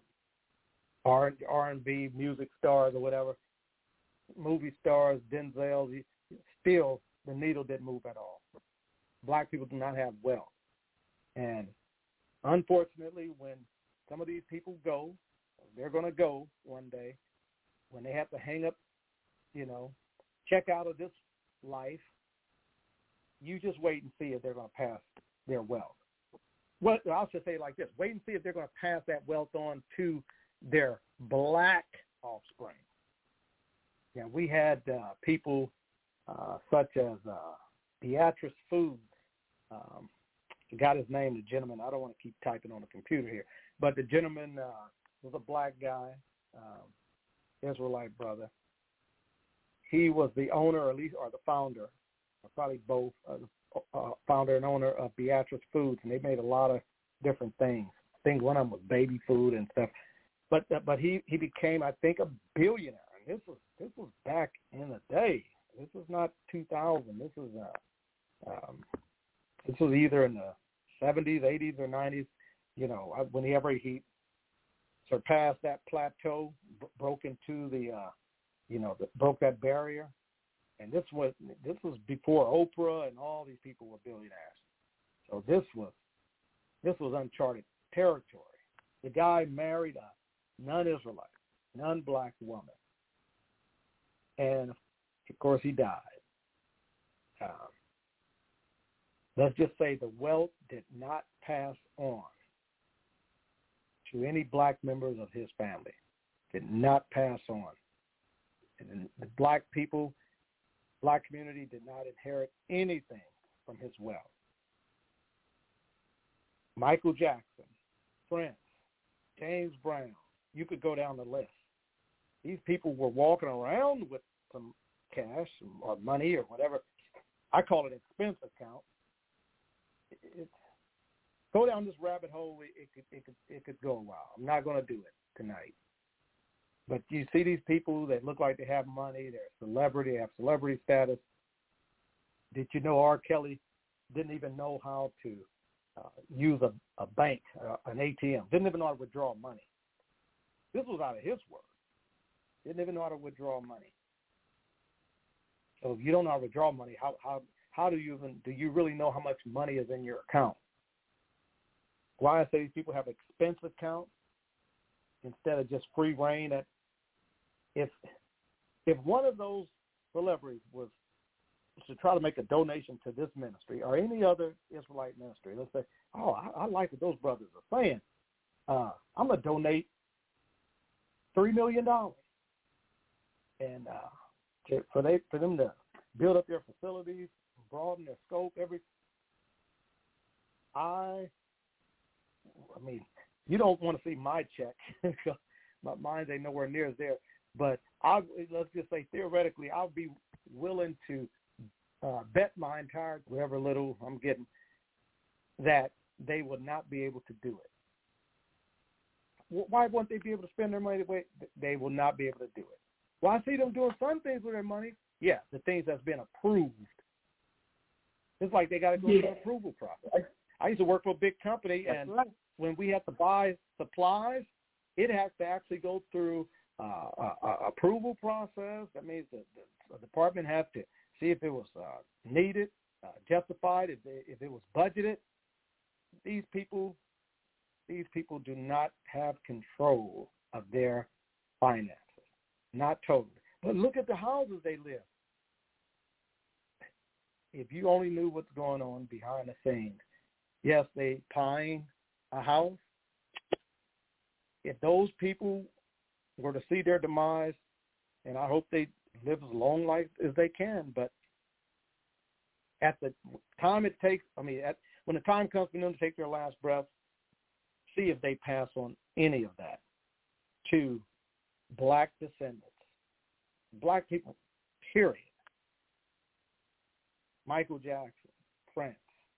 R&B music stars or whatever, movie stars, Denzel, still the needle didn't move at all. Black people do not have wealth. And unfortunately, when some of these people go, they're going to go one day, when they have to hang up, check out of this life, you just wait and see if they're going to pass their wealth. Well, I'll just say it like this. Wait and see if they're going to pass that wealth on to their black offspring. Yeah, we had people such as Beatrice Foods. Forgot his name, the gentleman. I don't want to keep typing on the computer here. But the gentleman was a black guy, Israelite brother. He was the owner, or the founder, or probably both, founder and owner of Beatrice Foods, and they made a lot of different things. I think one of them was baby food and stuff. But he became, I think, a billionaire. And this was back in the day. This was not 2000. This was either in the 70s, 80s, or 90s. Whenever he surpassed that plateau, broke into broke that barrier. And this was before Oprah and all these people were billionaires. So this was uncharted territory. The guy married a non-Israelite, non-black woman, and of course he died. Let's just say the wealth did not pass on to any black members of his family. Did not pass on. And the black community did not inherit anything from his wealth. Michael Jackson, Prince, James Brown, you could go down the list. These people were walking around with some cash or money or whatever. I call it expense account. Go down this rabbit hole. It could go a while. I'm not going to do it tonight. But you see these people that look like they have money. They're a celebrity. They have celebrity status. Did you know R. Kelly didn't even know how to use a bank, an ATM? Didn't even know how to withdraw money. This was out of his words. Didn't even know how to withdraw money. So if you don't know how to withdraw money, how do you really know how much money is in your account? Why I say these people have expense accounts instead of just free reign. That if one of those celebrities was to try to make a donation to this ministry or any other Israelite ministry, let's say, I like what those brothers are saying. I'm gonna donate $3 million, and for them to build up their facilities, broaden their scope. I mean, you don't want to see my check. Mine ain't nowhere near as there. But let's just say theoretically, I'll be willing to bet my entire, whatever little I'm getting, that they would not be able to do it. Why won't they be able to spend their money the way they will not be able to do it? Well, I see them doing some things with their money. Yeah, the things that's been approved. It's like they got to go through the approval process. I used to work for a big company, and when we have to buy supplies, it has to actually go through approval process. That means the department has to see if it was needed, justified, if it was budgeted. These people do not have control of their finances, not totally. But look at the houses they live. If you only knew what's going on behind the scenes. Yes, they buying a house. If those people were to see their demise, and I hope they live as long life as they can, but at the time it takes, when the time comes for them to take their last breath, see if they pass on any of that to black descendants, black people, period. Michael Jackson, Prince,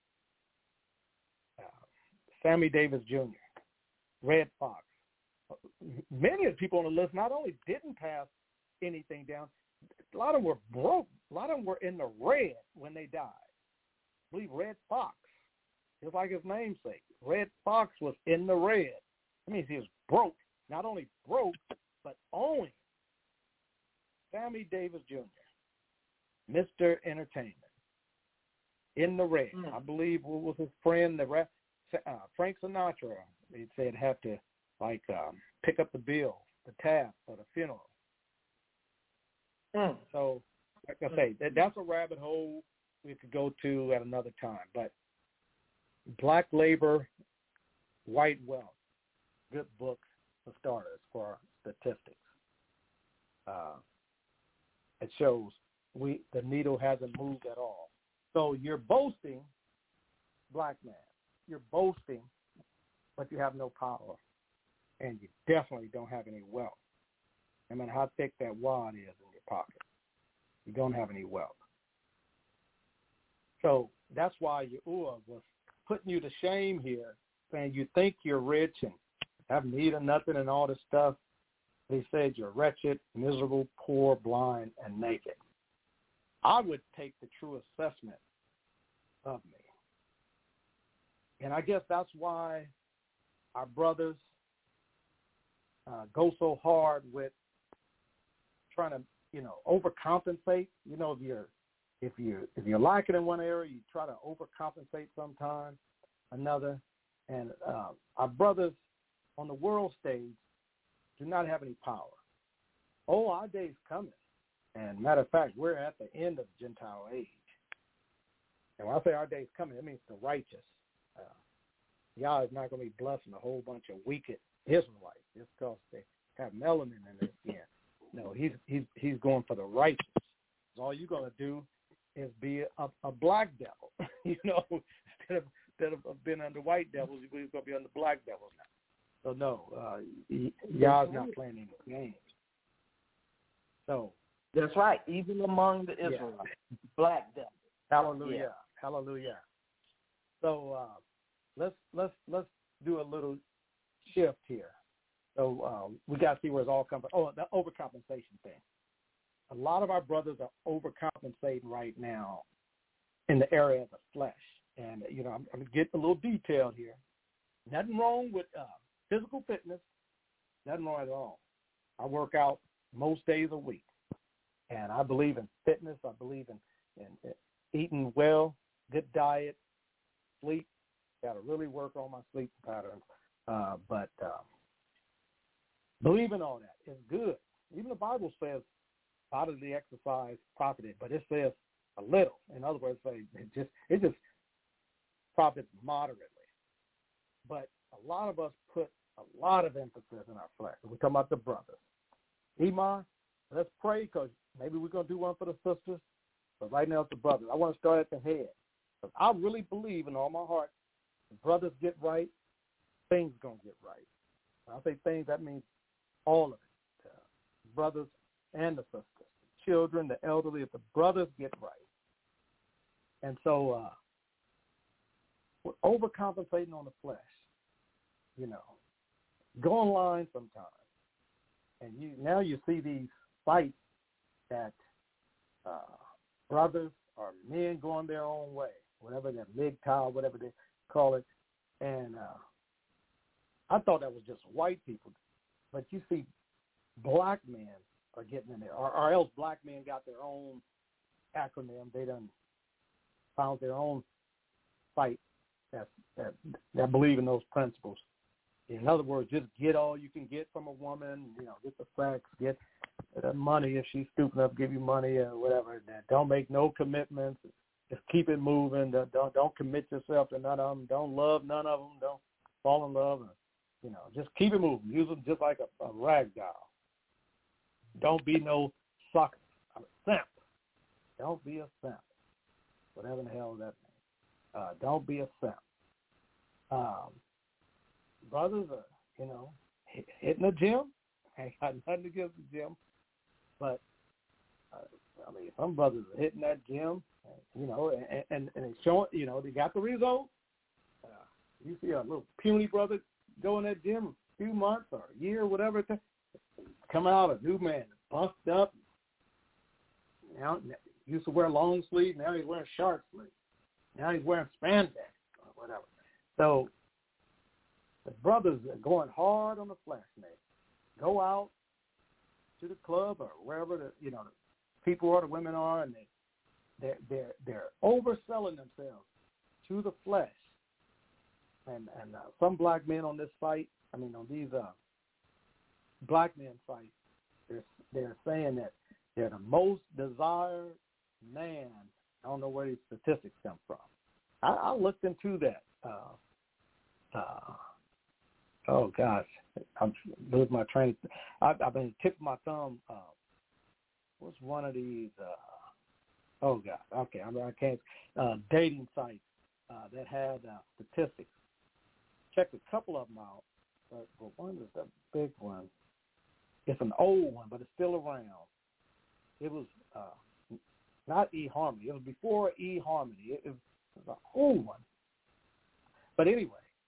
Sammy Davis Jr., Red Fox. Many of the people on the list not only didn't pass anything down, a lot of them were broke. A lot of them were in the red when they died. I believe Red Fox, just like his namesake. Red Fox was in the red. That means he was broke. Not only broke, but owing. Sammy Davis Jr., Mr. Entertainment, in the red. I believe what was his friend, Frank Sinatra, he said had to pick up the bill, the tab for the funeral. So, like I say, that's a rabbit hole we could go to at another time. But Black Labor, White Wealth, good book for starters for statistics. It shows the needle hasn't moved at all. So you're boasting, black man. You're boasting, but you have no power, and you definitely don't have any wealth. No matter how thick that wad is in your pocket, you don't have any wealth. So that's why Yahuwah was putting you to shame here, saying you think you're rich and have need of nothing and all this stuff. He said you're wretched, miserable, poor, blind, and naked. I would take the true assessment of me. And I guess that's why our brothers go so hard with trying to, overcompensate. If you're lacking in one area, you try to overcompensate sometime another. And our brothers on the world stage do not have any power. Oh, our day's coming. And matter of fact, we're at the end of the Gentile age. And when I say our day's coming, it means the righteous. Yah is not going to be blessing a whole bunch of wicked Israelites just because they have melanin in their skin. No, he's going for the righteous. So all you're going to do is be a black devil, instead of being under white devils, you're going to be under black devils now. So no, Yah's not playing any games. So That's right. Even among the Israelites, black devils. Hallelujah. Yeah. Hallelujah. So let's do a little shift here. So we got to see where it's all coming from. Oh, the overcompensation thing. A lot of our brothers are overcompensating right now in the area of the flesh. And, I'm going to get a little detailed here. Nothing wrong with physical fitness. Nothing wrong at all. I work out most days a week. And I believe in fitness. I believe in eating well, good diet, sleep. Got to really work on my sleep pattern. But believing all that is good. Even the Bible says bodily exercise profited, but it says a little. In other words, it just profits moderately. But a lot of us put a lot of emphasis in our flesh. We're talking about the brothers. Iman, let's pray because maybe we're going to do one for the sisters. But right now it's the brothers. I want to start at the head. Because I really believe in all my heart, if brothers get right, things are going to get right. When I say things, that means all of it. Brothers and the sisters, the children, the elderly, if the brothers get right. And so we're overcompensating on the flesh. Go online sometimes. And now you see these sites that brothers or men going their own way, whatever that MGTOW, whatever they call it. And I thought that was just white people. But you see black men are getting in there, or else black men got their own acronym. They done found their own site that believe in those principles. In other words, just get all you can get from a woman, get the sex, get the money if she's stupid enough to give you money or whatever. Don't make no commitments. Just keep it moving. Don't commit yourself to none of them. Don't love none of them. Don't fall in love. Just keep it moving. Use them just like a rag doll. Don't be no sucker, a simp. Don't be a simp. Whatever the hell that means. Don't be a simp. Brothers are, hitting the gym. I ain't got nothing against the gym. But, some brothers are hitting that gym, and it's showing, they got the results. You see a little puny brother go in that gym a few months or a year or whatever, come out a new man, buffed up. Now, used to wear long sleeve, now he's wearing short sleeve. Now he's wearing spandex or whatever. So the brothers are going hard on the flesh, man. Go out to the club or wherever the people are, the women are, and they're overselling themselves to the flesh. And some black men on this site, on these black men sites, they're saying that they're the most desired man. I don't know where these statistics come from. I looked into that. Oh gosh, I'm losing my train. I've been tipping my thumb. What's one of these? Oh God, okay, I can't. Dating sites that had statistics. Checked a couple of them out, but one is the big one. It's an old one, but it's still around. It was not eHarmony. It was before eHarmony. It was an old one. But anyway,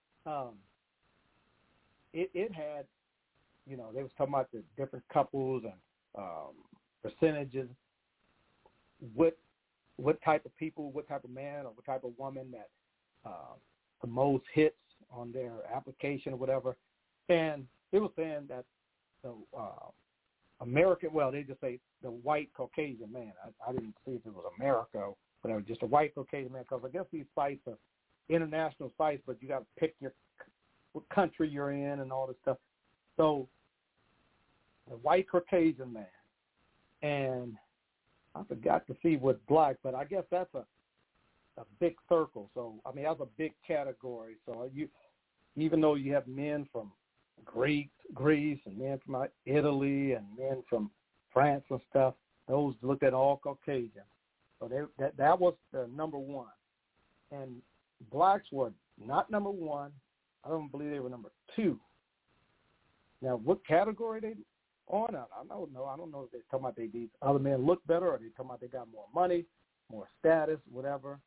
it had, they was talking about the different couples and percentages, what type of people, what type of man or what type of woman that the most hits on their application or whatever. And it was saying that the American, well, they just say the white Caucasian man. I didn't see if it was America or whatever, just a white Caucasian man, because I guess these sites are international sites, but you got to pick what country you're in and all this stuff. So the white Caucasian man, and I forgot to see what black, but I guess that's a big circle. So, that's a big category. So even though you have men from Greece and men from Italy and men from France and stuff, those looked at all Caucasians. So that was the number one. And blacks were not number one. I don't believe they were number two. Now, what category on. I don't know if they're talking about these other men look better, or they talking about they got more money, more status, whatever.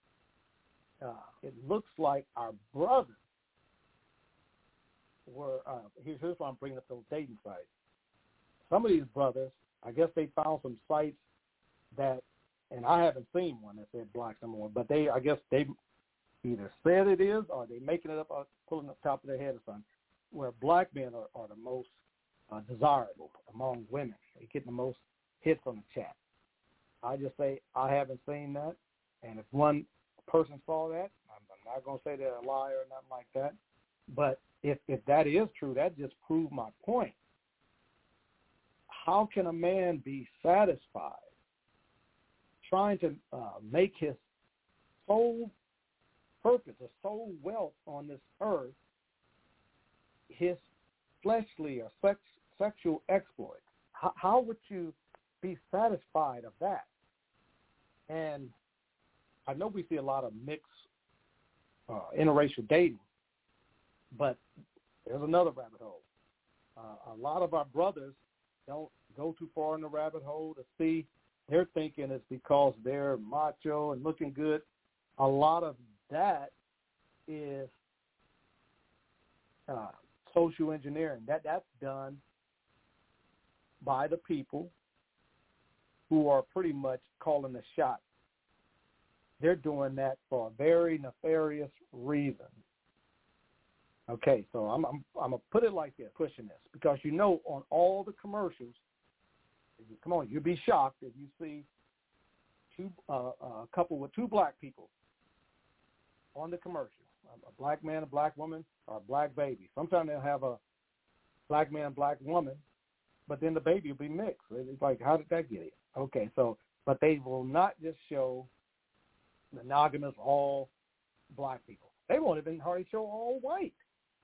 It looks like our brothers were. Here's why I'm bringing up those dating sites. Some of these brothers, I guess they found some sites that, and I haven't seen one that said black number one, but I guess they either said it is or they making it up, or pulling up top of their head or something, where black men are the most desirable among women. They get the most hits on the chat. I just say I haven't seen that, and if one person saw that, I'm not going to say they're a liar or nothing like that, but if that is true, that just proved my point. How can a man be satisfied trying to make his sole purpose or sole wealth on this earth his fleshly or sexual exploit? How would you be satisfied of that? And I know we see a lot of mixed interracial dating, but there's another rabbit hole. A lot of our brothers don't go too far in the rabbit hole to see. They're thinking it's because they're macho and looking good. A lot of that is social engineering. That's done by the people who are pretty much calling the shots. They're doing that for a very nefarious reason. Okay, so I'm gonna put it like this, pushing this, because on all the commercials, come on, you'll be shocked if you see a couple with two black people on the commercial, a black man, a black woman, or a black baby. Sometimes they'll have a black man, black woman, but then the baby will be mixed. It's like, how did that get here? Okay, so, but they will not just show monogamous all black people. They won't even hardly show all white.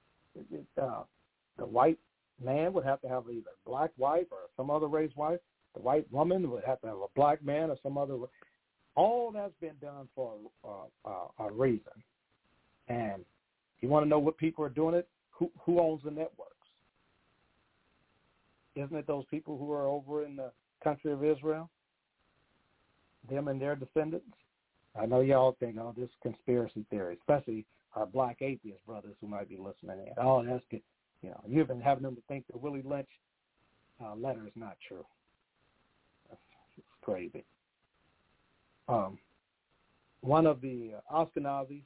The white man would have to have either a black wife or some other race wife. The white woman would have to have a black man or some other. All that's been done for a reason. And you want to know what people are doing it? Who owns the networks? Isn't it those people who are over in the country of Israel? Them and their descendants? I know y'all think, oh, this conspiracy theory, especially our black atheist brothers who might be listening in. Oh, that's good. You've been having them to think the Willie Lynch letter is not true. It's crazy. One of the Ashkenazis,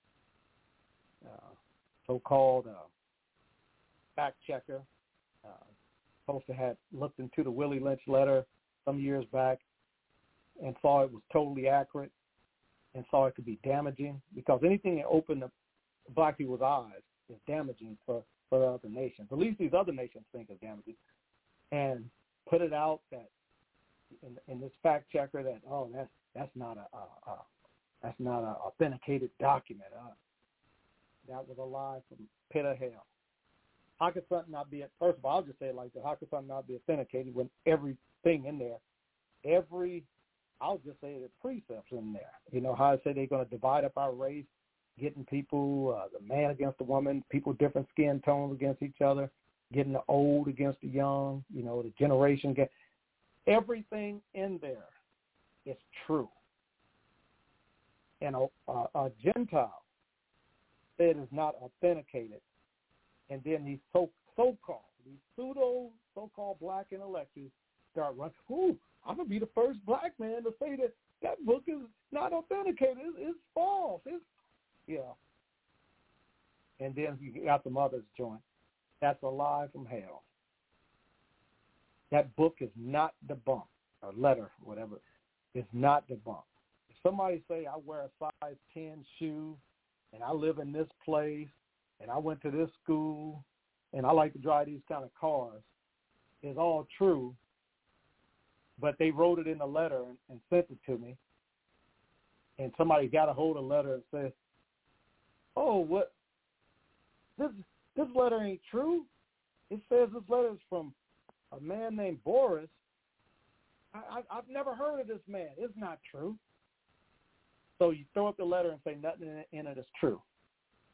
so-called fact checker, supposed to have looked into the Willie Lynch letter some years back and saw it was totally accurate and saw it could be damaging, because anything that opened up black people's eyes is damaging for other nations. At least these other nations think is damaging. And put it out that in this fact checker that, oh, that's not an authenticated document. That was a lie from pit of hell. How could something not be, first of all, I'll just say it like that, how could something not be authenticated when everything in there, I'll just say the precepts in there. How I say they're going to divide up our race, getting people, the man against the woman, people different skin tones against each other, getting the old against the young, the generation. Everything in there is true. And a Gentile said is not authenticated. And then these so-called, these pseudo so-called black intellectuals start running, I'm going to be the first black man to say that book is not authenticated. It's false. And then you got some others join. That's a lie from hell. That book is not debunked, or letter, whatever, is not debunked. If somebody say I wear a size 10 shoe and I live in this place and I went to this school and I like to drive these kind of cars, it's all true, but they wrote it in a letter and sent it to me, and somebody got a hold of the letter and said, oh, what? This letter ain't true. It says this letter is from a man named Boris. I've never heard of this man. It's not true. So you throw up the letter and say nothing in it is true.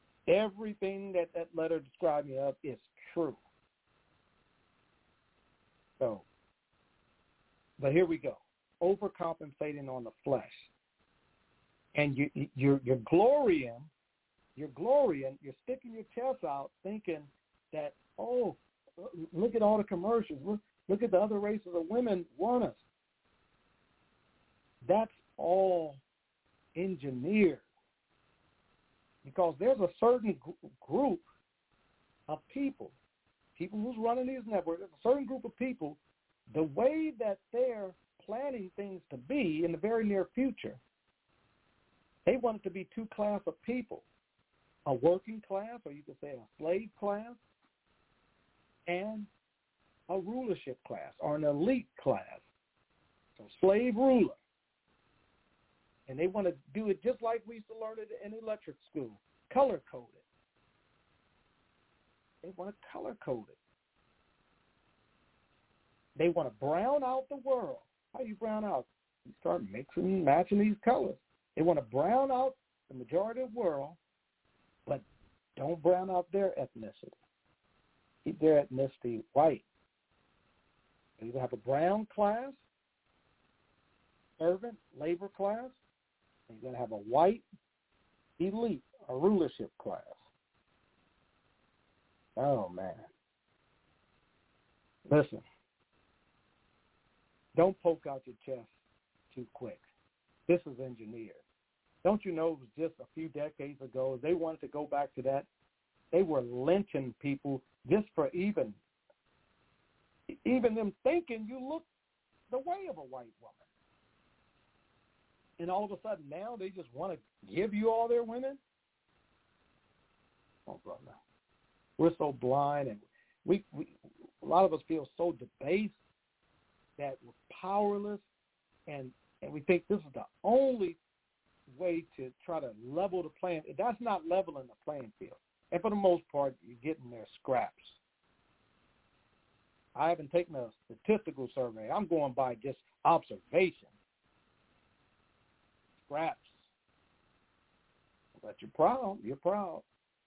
Everything that letter described me of is true. So, but here we go. Overcompensating on the flesh. And you're glorying, you're sticking your chest out thinking that, oh, look at all the commercials. Look at the other races of women want us. That's all engineered. Because there's a certain group of people who's running these networks, there's a certain group of people, the way that they're planning things to be in the very near future, they want it to be two classes of people, a working class, or you could say a slave class, and a rulership class, or an elite class. So slave ruler. And they want to do it just like we used to learn it in electric school, color-coded. They want to color-code it. They want to brown out the world. How do you brown out? You start mixing, matching these colors. They want to brown out the majority of the world, but don't brown out their ethnicity. Keep their ethnicity white. You're going to have a brown class, servant, labor class, and you're going to have a white elite, a rulership class. Oh, man. Listen, don't poke out your chest too quick. This is engineered. Don't you know it was just a few decades ago, they wanted to go back to that. They were lynching people just for even them thinking you look the way of a white woman. And all of a sudden now they just want to give you all their women? Oh, brother. We're so blind, and we a lot of us feel so debased that we're powerless, and we think this is the only way to try to level the playing. That's not leveling the playing field. And for the most part, you're getting their scraps. I haven't taken a statistical survey. I'm going by just observation. Scraps. But you're proud. You're proud.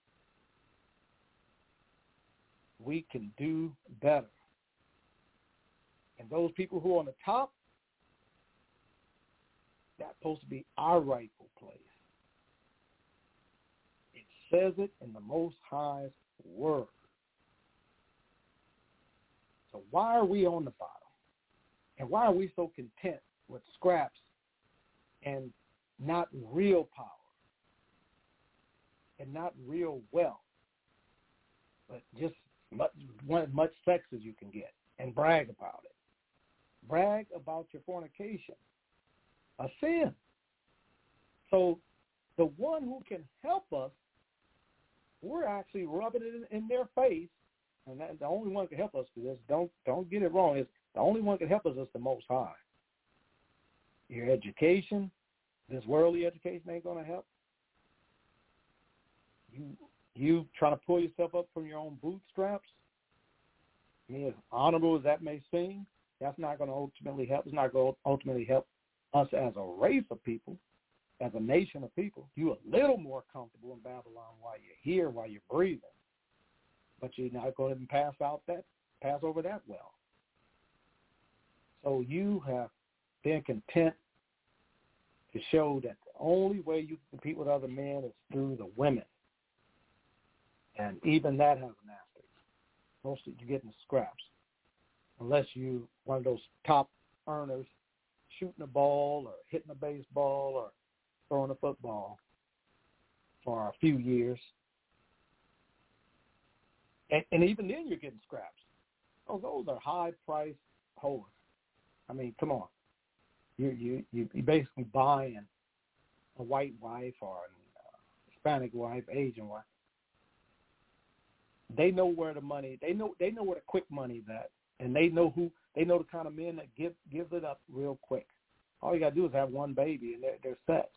We can do better. And those people who are on the top, that's supposed to be our rightful place. It says it in the Most High's word. So why are we on the bottom? And why are we so content with scraps and not real power and not real wealth, but just as much sex as you can get and brag about it? Brag about your fornication, a sin. So the one who can help us, we're actually rubbing it in their face, and the only one who can help us with this, don't get it wrong, is the only one who can help us is the Most High. Your education, this worldly education ain't going to help. You trying to pull yourself up from your own bootstraps, I mean, as honorable as that may seem, that's not going to ultimately help. It's not going to ultimately help us as a race of people, as a nation of people. You're a little more comfortable in Babylon while you're here, while you're breathing. But you're not going to pass over that well. So you have been content to show that the only way you can compete with other men is through the women. And even that has an asterisk. Mostly you're getting scraps. Unless you one of those top earners shooting a ball or hitting a baseball or throwing a football for a few years. And even then you're getting scraps. Oh, those are high-priced whores. I mean, come on. You're basically buying a white wife or a Hispanic wife, Asian wife. They know where the money. They know where the quick money's at, and they know the kind of men that gives it up real quick. All you got to do is have one baby, and they're set.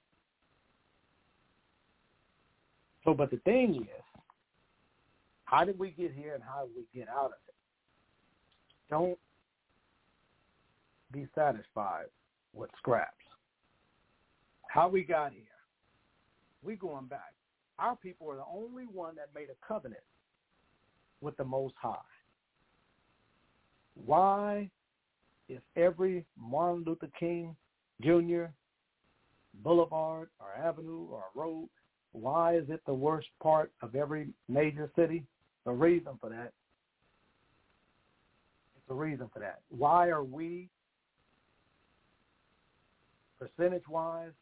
So, but the thing is, how did we get here, and how did we get out of it? Don't be satisfied with scraps. How we got here? We going back. Our people are the only one that made a covenant with the Most High. Why is every Martin Luther King Jr. boulevard or avenue or road, why is it the worst part of every major city? The reason for that. It's a reason for that. Why are we, percentage-wise,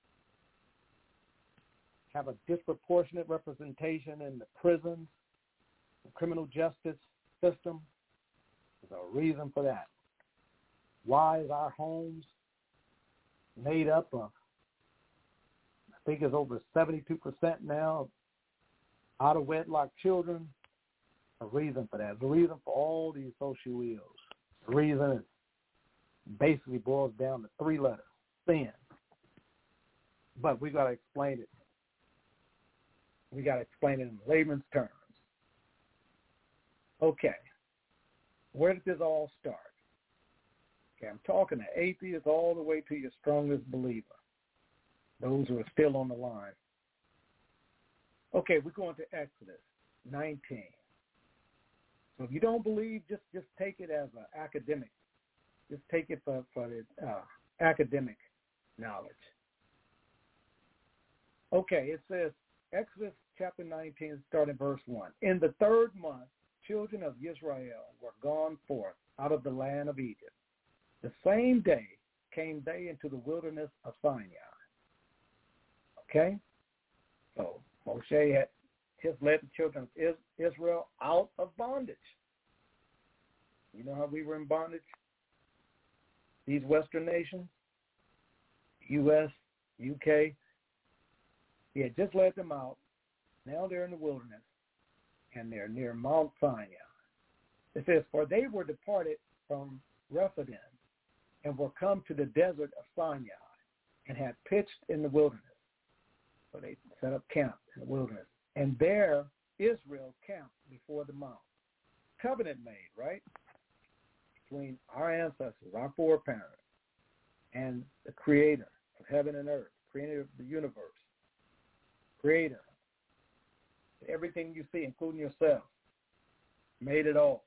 have a disproportionate representation in the prisons, the criminal justice system? There's a reason for that. Why is our homes made up of, I think it's over 72% now, out of wedlock children? A reason for that. The reason for all these social ills. The reason is basically boils down to 3 letters: sin. But we got to explain it. We got to explain it in layman's terms. Okay. Where did this all start? Okay, I'm talking to atheists all the way to your strongest believer, those who are still on the line. Okay, we're going to Exodus 19. So if you don't believe, just take it as an academic. Just take it for the academic knowledge. Okay, it says, Exodus chapter 19, starting verse 1. In the 3rd month, children of Israel were gone forth out of the land of Egypt. The same day came they into the wilderness of Sinai. Okay? So Moshe had just led the children of Israel out of bondage. You know how we were in bondage? These Western nations, U.S., U.K., he had just led them out. Now they're in the wilderness, and they're near Mount Sinai. It says, for they were departed from Rephidim and were come to the desert of Sinai and had pitched in the wilderness. So they set up camp in the wilderness. And there Israel camped before the mount. Covenant made, right? Between our ancestors, our foreparents, and the creator of heaven and earth, creator of the universe, creator. Everything you see, including yourself, made it all.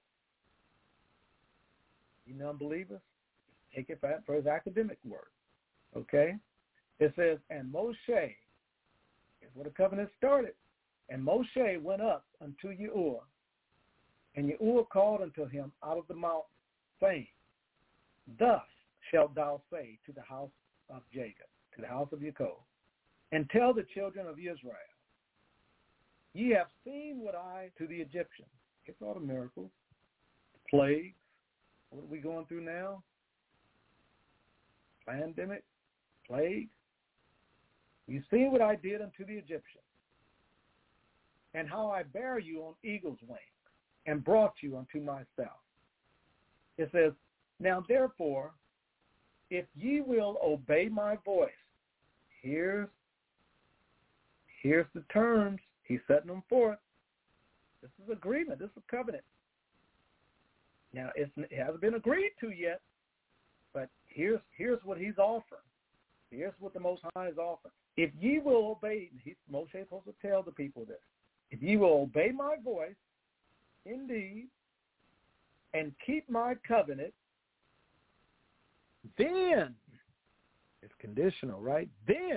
You non-believers, take it for his academic work. Okay? It says, and Moshe, is where the covenant started. And Moshe went up unto Yahuwah, and Yahuwah called unto him out of the mount, saying, thus shalt thou say to the house of Jacob, to the house of Jacob, and tell the children of Israel, ye have seen what I to the Egyptians. It's all the miracles, the plagues. What are we going through now? Pandemic, plague. You see what I did unto the Egyptians, and how I bare you on eagle's wings, and brought you unto myself. It says, now therefore, if ye will obey my voice, here's the terms. He's setting them forth. This is agreement. This is a covenant. Now, it hasn't been agreed to yet, but here's what he's offering. Here's what the Most High is offering. If ye will obey, Moshe is supposed to tell the people this. If ye will obey my voice, indeed, and keep my covenant, then, it's conditional, right? Then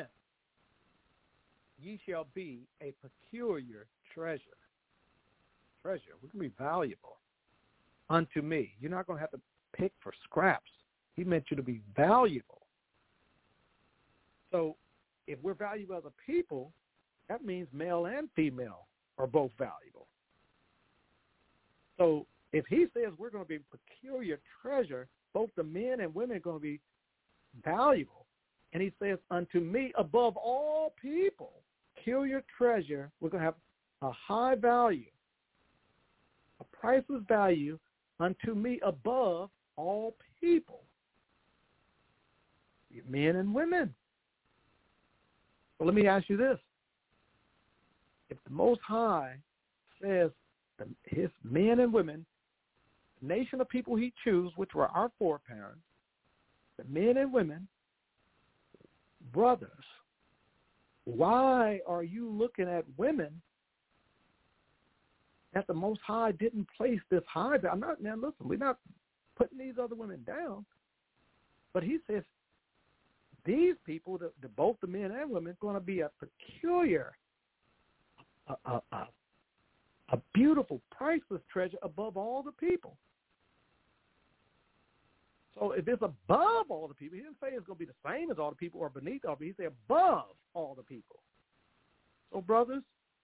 ye shall be a peculiar treasure. Treasure, we can be valuable unto me. You're not going to have to pick for scraps. He meant you to be valuable. So if we're valuable as a people, that means male and female are both valuable. So if he says we're going to be peculiar treasure, both the men and women are going to be valuable. And he says, unto me above all people, peculiar treasure, we're going to have a high value, a priceless value unto me above all people, men and women. Well, let me ask you this. If the Most High says his men and women, the nation of people he chose, which were our foreparents, the men and women, brothers, why are you looking at women that the Most High didn't place this high? I'm not, now listen, we're not putting these other women down. But he says these people, both the men and women, are going to be a peculiar, a beautiful, priceless treasure above all the people. So if it's above all the people, he didn't say it's going to be the same as all the people or beneath all the people. He said above all the people. So, brothers,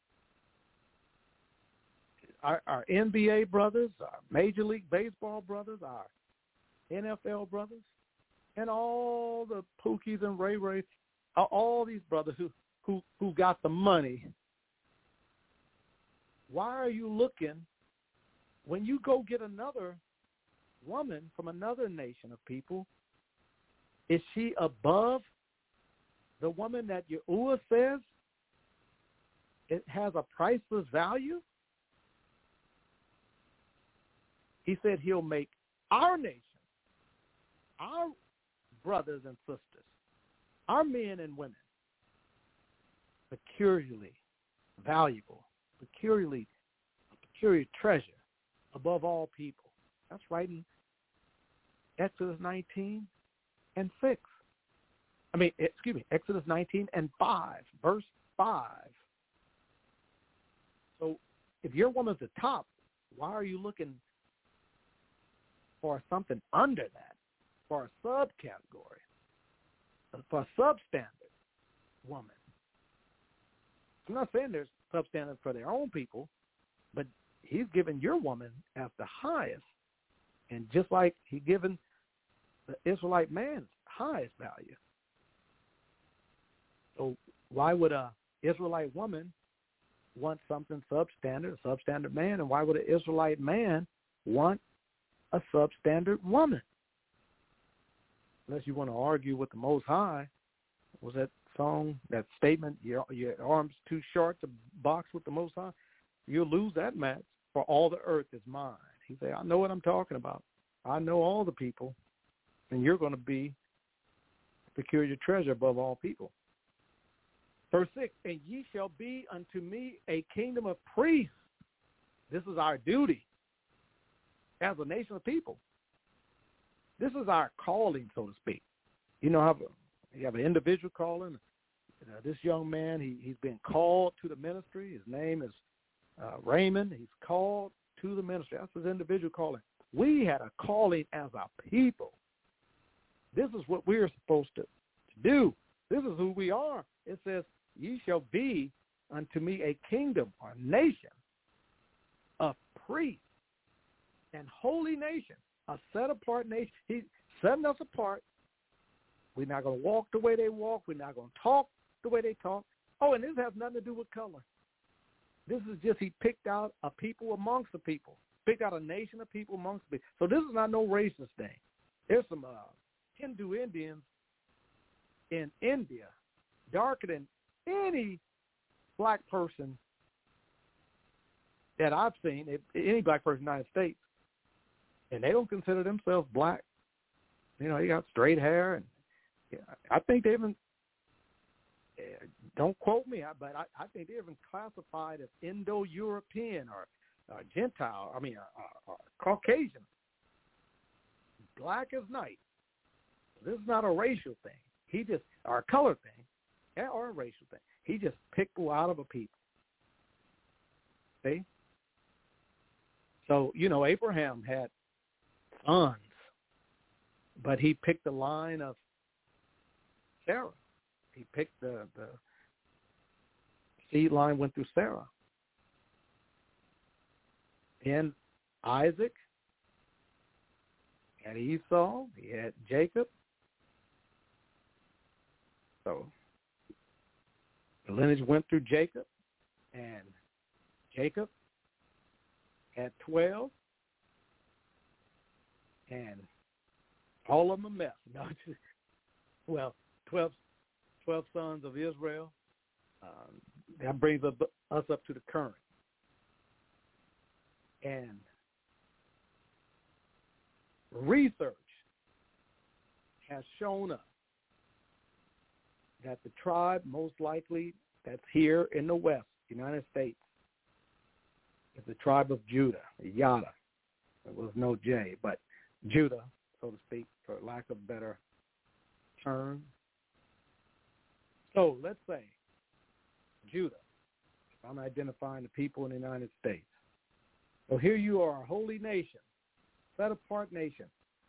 our NBA brothers, our Major League Baseball brothers, our NFL brothers, and all the Pookies and Ray Rays, all these brothers who got the money. Why are you looking when you go get another woman from another nation of people? Is she above the woman that Yahuwah says it has a priceless value? He said he'll make our nation, our brothers and sisters, our men and women, peculiarly valuable, a peculiar treasure above all people. That's right in Exodus 19 and 6. Exodus 19 and 5, verse 5. So if your woman's the top, why are you looking for something under that, for a subcategory, for a substandard woman? I'm not saying there's substandard for their own people, but he's given your woman as the highest, and just like he given the Israelite man's highest value. So why would a Israelite woman want something substandard, a substandard man, and why would an Israelite man want a substandard woman? Unless you want to argue with the Most High. Was that song, that statement, your arm's too short to box with the Most High? You'll lose that match, for all the earth is mine. He said, I know what I'm talking about. I know all the people, and you're going to be a peculiar treasure above all people. Verse 6, and ye shall be unto me a kingdom of priests. This is our duty as a nation of people. This is our calling, so to speak. You know, you have an individual calling. This young man, he's been called to the ministry. His name is Raymond. He's called to the ministry. That's his individual calling. We had a calling as a people. This is what we're supposed to do. This is who we are. It says, ye shall be unto me a kingdom or nation, a priest and holy nation, a set-apart nation. He's setting us apart. We're not going to walk the way they walk. We're not going to talk the way they talk. Oh, and this has nothing to do with color. This is just he picked out a people amongst the people, picked out a nation of people amongst the people. So this is not no racist thing. There's some Hindu Indians in India, darker than any black person that I've seen, any black person in the United States, and they don't consider themselves black. You know, they got straight hair, and I think they even, don't quote me, but I think they're even classified as Indo-European or Gentile, or Caucasian. Black as night. This is not a racial thing. Or a color thing, or a racial thing. He just picked out of a people. See? So, Abraham had sons, but he picked the line of Sarah. He picked the seed line went through Sarah. And Isaac had Esau. He had Jacob. So the lineage went through Jacob, and Jacob had 12, and all of them a mess. No, 12 sons of Israel. That brings us up to the current. And research has shown us that the tribe most likely that's here in the West, United States, is the tribe of Judah, Yada. There was no J, but Judah, so to speak, for lack of a better term. So let's say Judah, if I'm identifying the people in the United States. So here you are, a holy nation, set-apart nation,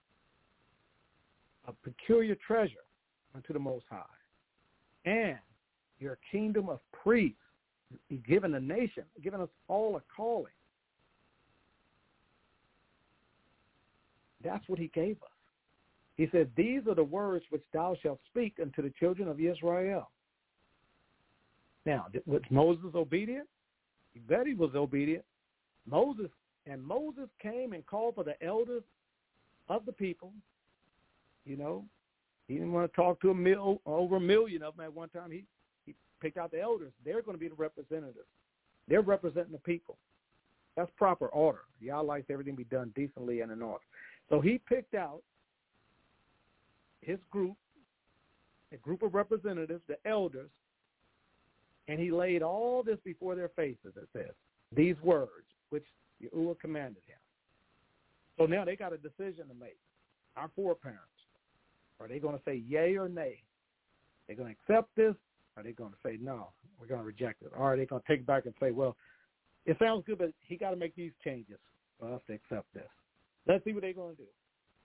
a peculiar treasure unto the Most High. And you're a kingdom of priests. He's given a nation, given us all a calling. That's what he gave us. He said, these are the words which thou shalt speak unto the children of Israel. Now, was Moses obedient? You bet he was obedient. Moses came and called for the elders of the people. You know, he didn't want to talk to over a million of them at one time. He picked out the elders. They're going to be the representatives. They're representing the people. That's proper order. Y'all likes everything be done decently and in order. So he picked out his group, a group of representatives, the elders, and he laid all this before their faces, it says, these words which Yahuwah commanded him. So now they got a decision to make. Our foreparents, are they going to say yay or nay? They're going to accept this, or are they going to say no, we're going to reject it? Or are they going to take it back and say, well, it sounds good, but he got to make these changes for us to accept this. Let's see what they're going to do.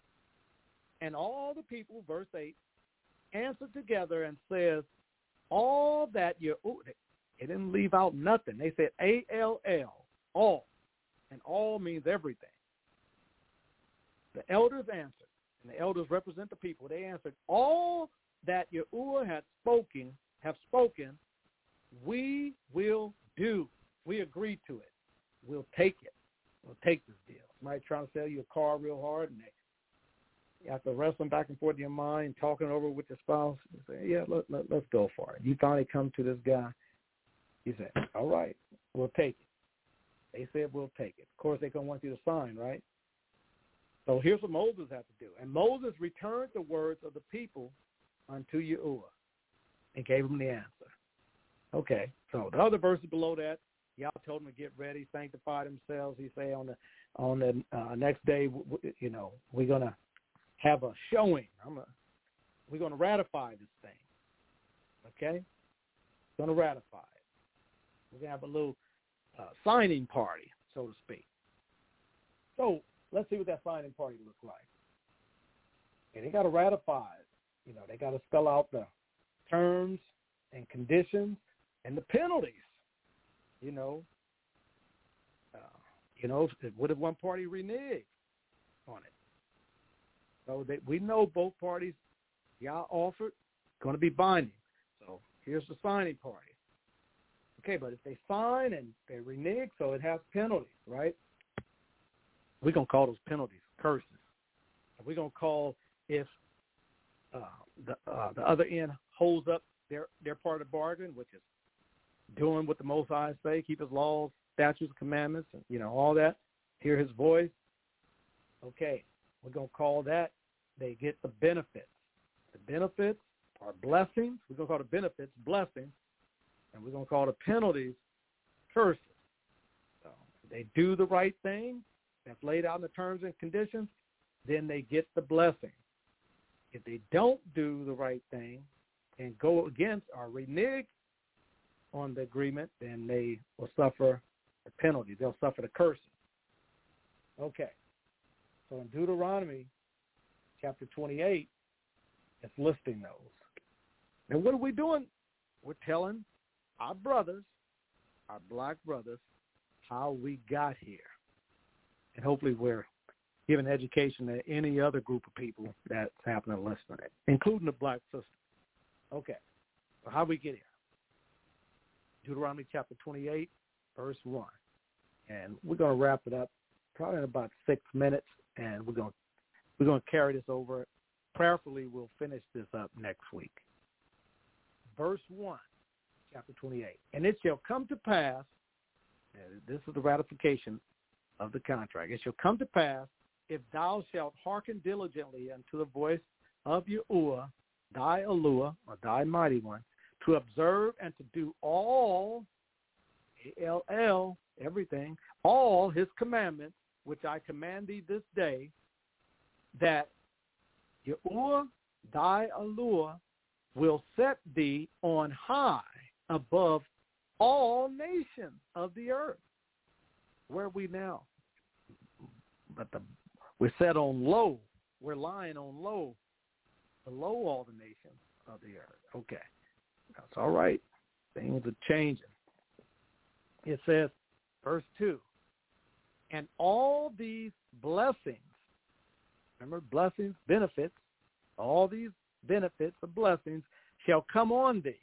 And all the people, verse 8, answered together and says, all that you, they didn't leave out nothing. They said A-L-L, all. And all means everything. The elders answered, and the elders represent the people. They answered, all that Yahuwah have spoken, we will do. We agree to it. We'll take it. We'll take this deal. Somebody trying to sell you a car real hard, and you have to wrestle back and forth in your mind, talking over with your spouse. You say, yeah, let's go for it. You finally come to this guy. You say, all right, we'll take it. They said we'll take it. Of course, they're going to want you to sign, right? So here's what Moses had to do. And Moses returned the words of the people unto Yahuwah and gave them the answer. Okay, so the other verses below that, y'all told them to get ready, sanctify themselves. He say on the next day, we're going to have a showing. We're going to ratify this thing. Okay? We're going to ratify it. We're going to have a little signing party, so to speak. So let's see what that signing party looks like. And they got to ratify it. They got to spell out the terms and conditions and the penalties. What if one party reneged on it? So we know both parties, y'all offered, going to be binding. So here's the signing party. Okay, but if they sign and they renege, so it has penalties, right? We're going to call those penalties curses. We're going to call if the other end holds up their part of the bargain, which is doing what the Most High say, keep his laws, statutes, commandments, and, all that, hear his voice. Okay, we're going to call that they get the benefits. The benefits are blessings. We're going to call the benefits blessings, and we're going to call the penalties curses. So if they do the right thing that's laid out in the terms and conditions, then they get the blessing. If they don't do the right thing and go against or renege on the agreement, then they will suffer the penalties. They'll suffer the curses. Okay. So in Deuteronomy chapter 28, it's listing those. And what are we doing? We're telling our brothers, our black brothers, how we got here. And hopefully we're giving education to any other group of people that's happening to listen to it, including the black sister. Okay. So how we get here? Deuteronomy chapter 28, verse 1. And we're going to wrap it up probably in about 6 minutes, and we're going to carry this over. Prayerfully, we'll finish this up next week. Verse 1, chapter 28. And it shall come to pass, this is the ratification of the contract, it shall come to pass, if thou shalt hearken diligently unto the voice of Yahuwah, thy Eluah, or thy mighty one, to observe and to do all, A-L-L, everything, all his commandments, which I command thee this day, that Yahuwah thy Eloah will set thee on high above all nations of the earth. Where are we now? We're set on low. We're lying on low, below all the nations of the earth. Okay. That's all right. Things are changing. It says, verse 2, and all these blessings, remember blessings, benefits, all these benefits of blessings shall come on thee.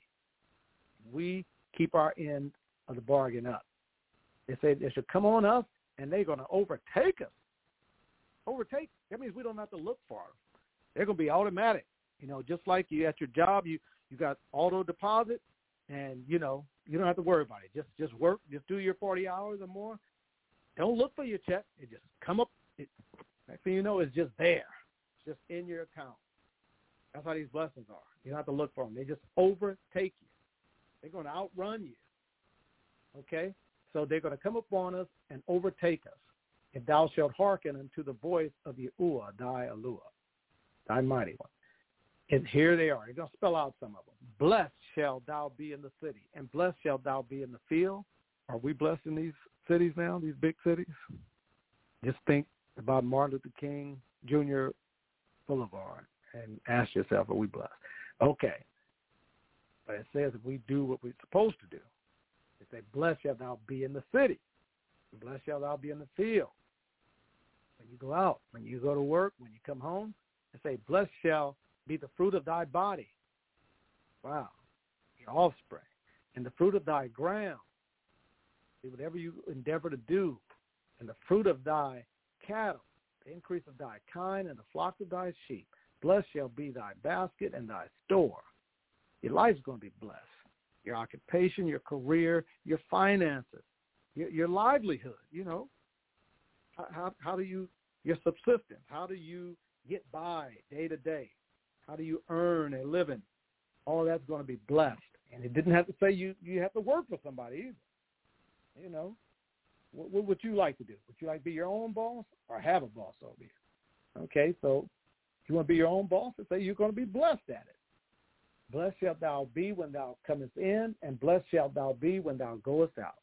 We keep our end of the bargain up. They say they should come on us, and they're going to overtake us. Overtake, that means we don't have to look for them. They're going to be automatic. You know, just like you at your job, you got auto deposit, and, you know, you don't have to worry about it. Just work, just do your 40 hours or more. Don't look for your check. It just come up. Next thing you know, it's just there. It's just in your account. That's how these blessings are. You don't have to look for them. They just overtake you. They're going to outrun you. Okay? So they're going to come upon us and overtake us. If thou shalt hearken unto the voice of Yahuwah, thy Eloah, thy mighty one. And here they are. They're going to spell out some of them. Blessed shall thou be in the city, and blessed shall thou be in the field. Are we blessed in these cities now, these big cities? Just think about Martin Luther King Jr. Boulevard and ask yourself, are we blessed? Okay. But it says if we do what we're supposed to do, it says, blessed shall thou be in the city, and blessed shall thou be in the field. When you go out, when you go to work, when you come home, it says, blessed shall be the fruit of thy body. Wow. Your offspring. And the fruit of thy ground. See, whatever you endeavor to do, and the fruit of thy cattle, the increase of thy kind, and the flocks of thy sheep. Blessed shall be thy basket and thy store. Your life's going to be blessed. Your occupation, your career, your finances, your livelihood, you know. How do you, your subsistence, how do you get by day to day? How do you earn a living? All that's going to be blessed. And it didn't have to say you have to work for somebody either. You know, what would you like to do? Would you like to be your own boss or have a boss over you? Okay, so if you want to be your own boss, let's say you're going to be blessed at it. Blessed shalt thou be when thou comest in, and blessed shalt thou be when thou goest out.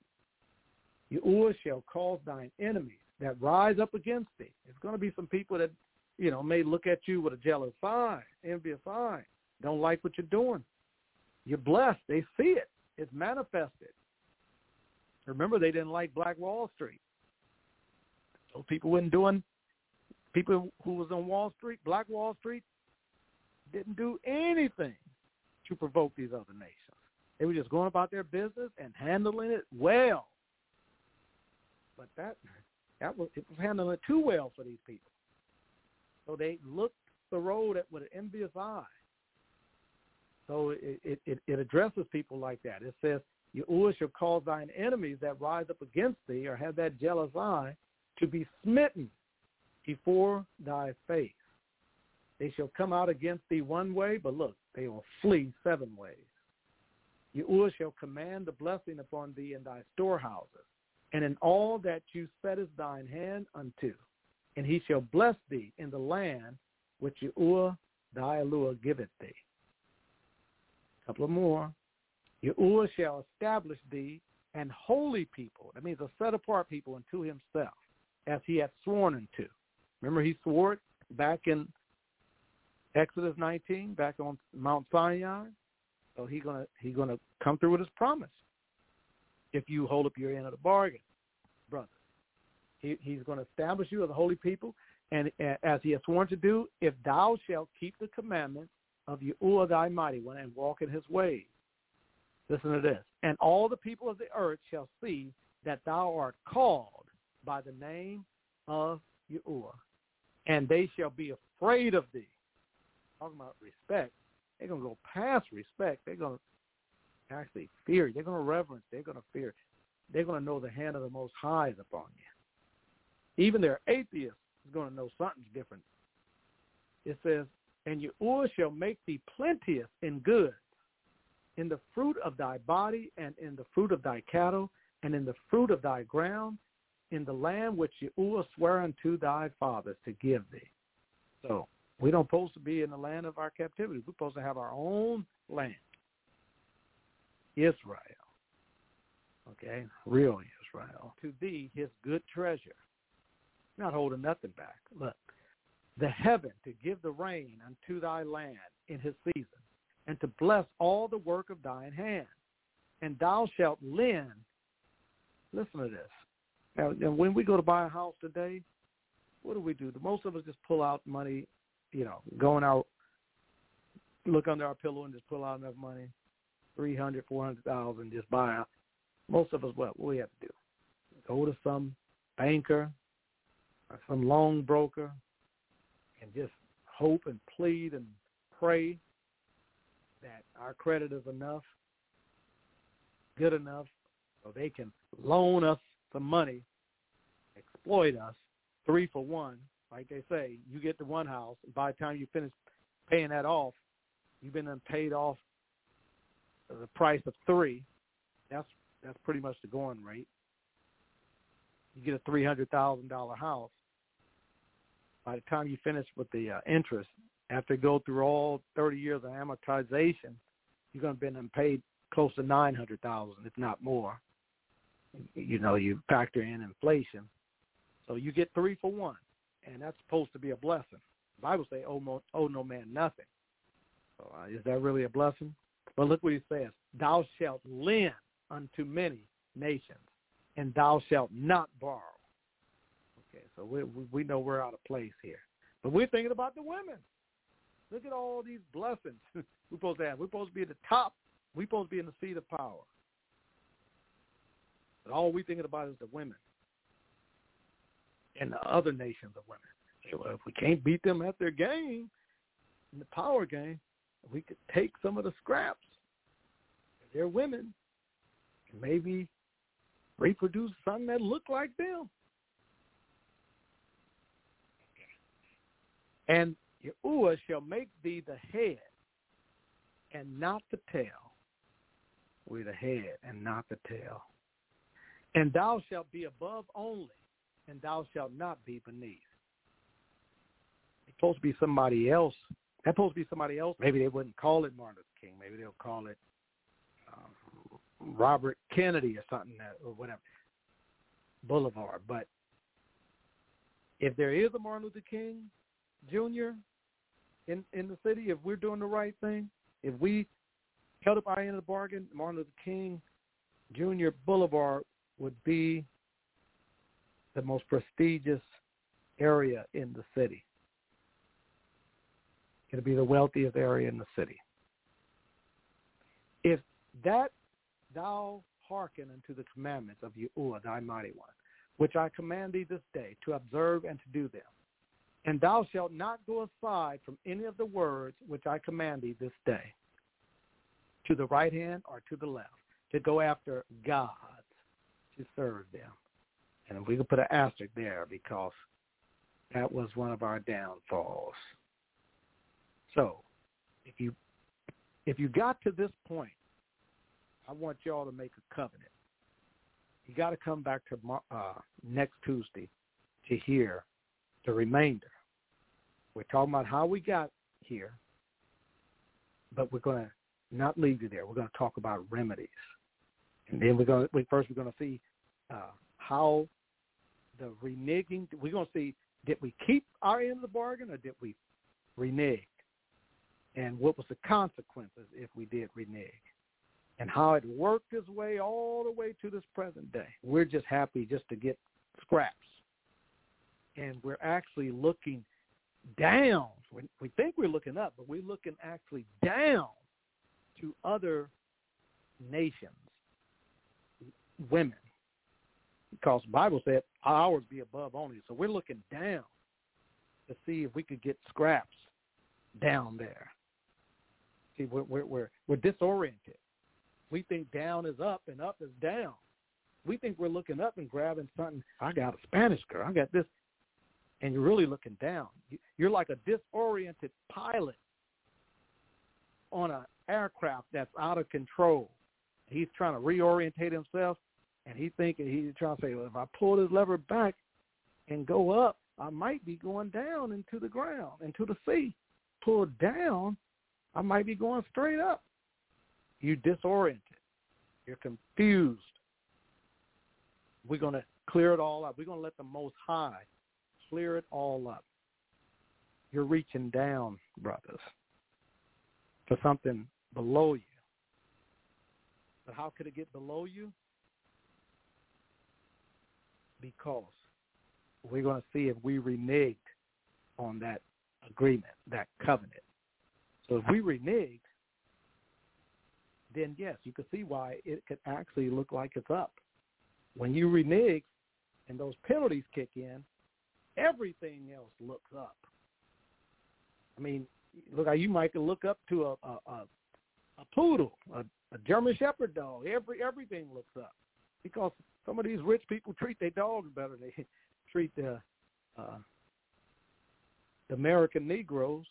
Yahuwah shall cause thine enemies that rise up against thee. There's going to be some people that, you know, may look at you with a jealous eye, envious eye, don't like what you're doing. You're blessed. They see it. It's manifested. Remember, they didn't like Black Wall Street. Those people weren't doing, people who was on Wall Street, Black Wall Street, didn't do anything to provoke these other nations. They were just going about their business and handling it well. But it was handling it too well for these people. So they looked the road with an envious eye. So it addresses people like that. It says, Yahuwah shall cause thine enemies that rise up against thee or have that jealous eye to be smitten before thy face. They shall come out against thee one way, but look, they will flee 7 ways. Yahuwah shall command the blessing upon thee in thy storehouses, and in all that you settest thine hand unto. And he shall bless thee in the land which Yahuwah thy Eloah giveth thee. A couple of more. Yahuwah shall establish thee an holy people. That means a set-apart people unto himself, as he hath sworn unto. Remember, he swore it back in Exodus 19, back on Mount Sinai. So he's gonna come through with his promise if you hold up your end of the bargain, brother. He's going to establish you as a holy people, and as he has sworn to do, if thou shalt keep the commandments of Yahuwah thy mighty one and walk in his ways. Listen to this. And all the people of the earth shall see that thou art called by the name of Yahuwah, and they shall be afraid of thee. Talking about respect. They're going to go past respect. They're going to actually fear you. They're going to reverence. They're going to fear. They're going to know the hand of the Most High is upon you. Even their atheist is going to know something's different. It says, and Yahuwah shall make thee plenteous in goods, in the fruit of thy body, and in the fruit of thy cattle, and in the fruit of thy ground, in the land which Yahuwah sware unto thy fathers to give thee. So we don't supposed to be in the land of our captivity. We're supposed to have our own land, Israel. Okay, real Israel. To thee, his good treasure, not holding nothing back. Look, the heaven to give the rain unto thy land in his season, and to bless all the work of thine hand. And thou shalt lend. Listen to this. Now, and when we go to buy a house today, what do? Most of us just pull out money, going out, look under our pillow and just pull out enough money, $300,000, $400,000, just buy out. Most of us, what we have to do? Go to some banker or some loan broker and just hope and plead and pray that our credit is enough, good enough, so they can loan us some money, exploit us, 3 for 1, like they say. You get the one house, and by the time you finish paying that off, you've been paid off the price of 3. That's pretty much the going rate. You get a $300,000 house. By the time you finish with the interest, after you go through all 30 years of amortization, you're going to have been paid close to $900,000, if not more. You factor in inflation. So you get 3 for 1, and that's supposed to be a blessing. The Bible says, owe no man nothing. So is that really a blessing? But look what he says. Thou shalt lend unto many nations, and thou shalt not borrow. Okay, so we know we're out of place here. But we're thinking about the women. Look at all these blessings we're supposed to have. We're supposed to be at the top. We're supposed to be in the seat of power. But all we're thinking about is the women and the other nations of women. Say, well, if we can't beat them at their game, in the power game, we could take some of the scraps. They're women and maybe reproduce something that look like them. And Yahuwah shall make thee the head and not the tail. We're the head and not the tail. And thou shalt be above only, and thou shalt not be beneath. It's supposed to be somebody else. That's supposed to be somebody else. Maybe they wouldn't call it Martin Luther King. Maybe they'll call it Robert Kennedy or something, or whatever, Boulevard. But if there is a Martin Luther King Jr. in the city, if we're doing the right thing, if we held up our end of the bargain, Martin Luther King Jr. Boulevard would be the most prestigious area in the city. It'll be the wealthiest area in the city. If that thou hearken unto the commandments of Yahuwah, thy mighty one, which I command thee this day, to observe and to do them, and thou shalt not go aside from any of the words which I command thee this day, to the right hand or to the left, to go after gods, to serve them. And we can put an asterisk there because that was one of our downfalls. So if you got to this point, I want y'all to make a covenant. You got to come back to next Tuesday to hear the remainder. We're talking about how we got here, but we're going to not leave you there. We're going to talk about remedies. And then we're going to see how the reneging, we're going to see, did we keep our end of the bargain or did we renege? And what was the consequences if we did renege? And how it worked its way all the way to this present day. We're just happy just to get scraps. And we're actually looking down. We think we're looking up, but we're looking actually down to other nations, women. Because the Bible said ours be above only. So we're looking down to see if we could get scraps down there. See, we're disoriented. We think down is up and up is down. We think we're looking up and grabbing something. I got a Spanish girl. I got this. And you're really looking down. You're like a disoriented pilot on an aircraft that's out of control. He's trying to reorientate himself, and he's trying to say, well, if I pull this lever back and go up, I might be going down into the ground, into the sea. Pulled down, I might be going straight up. You're disoriented. You're confused. We're going to clear it all up. We're going to let the Most High clear it all up. You're reaching down, brothers, for something below you. But how could it get below you? Because we're going to see if we reneged on that agreement, that covenant. So if we reneged, then yes, you can see why it could actually look like it's up. When you renege and those penalties kick in, everything else looks up. I mean, look, you might look up to a poodle, a German Shepherd dog. Everything looks up because some of these rich people treat their dogs better than they treat the American Negroes.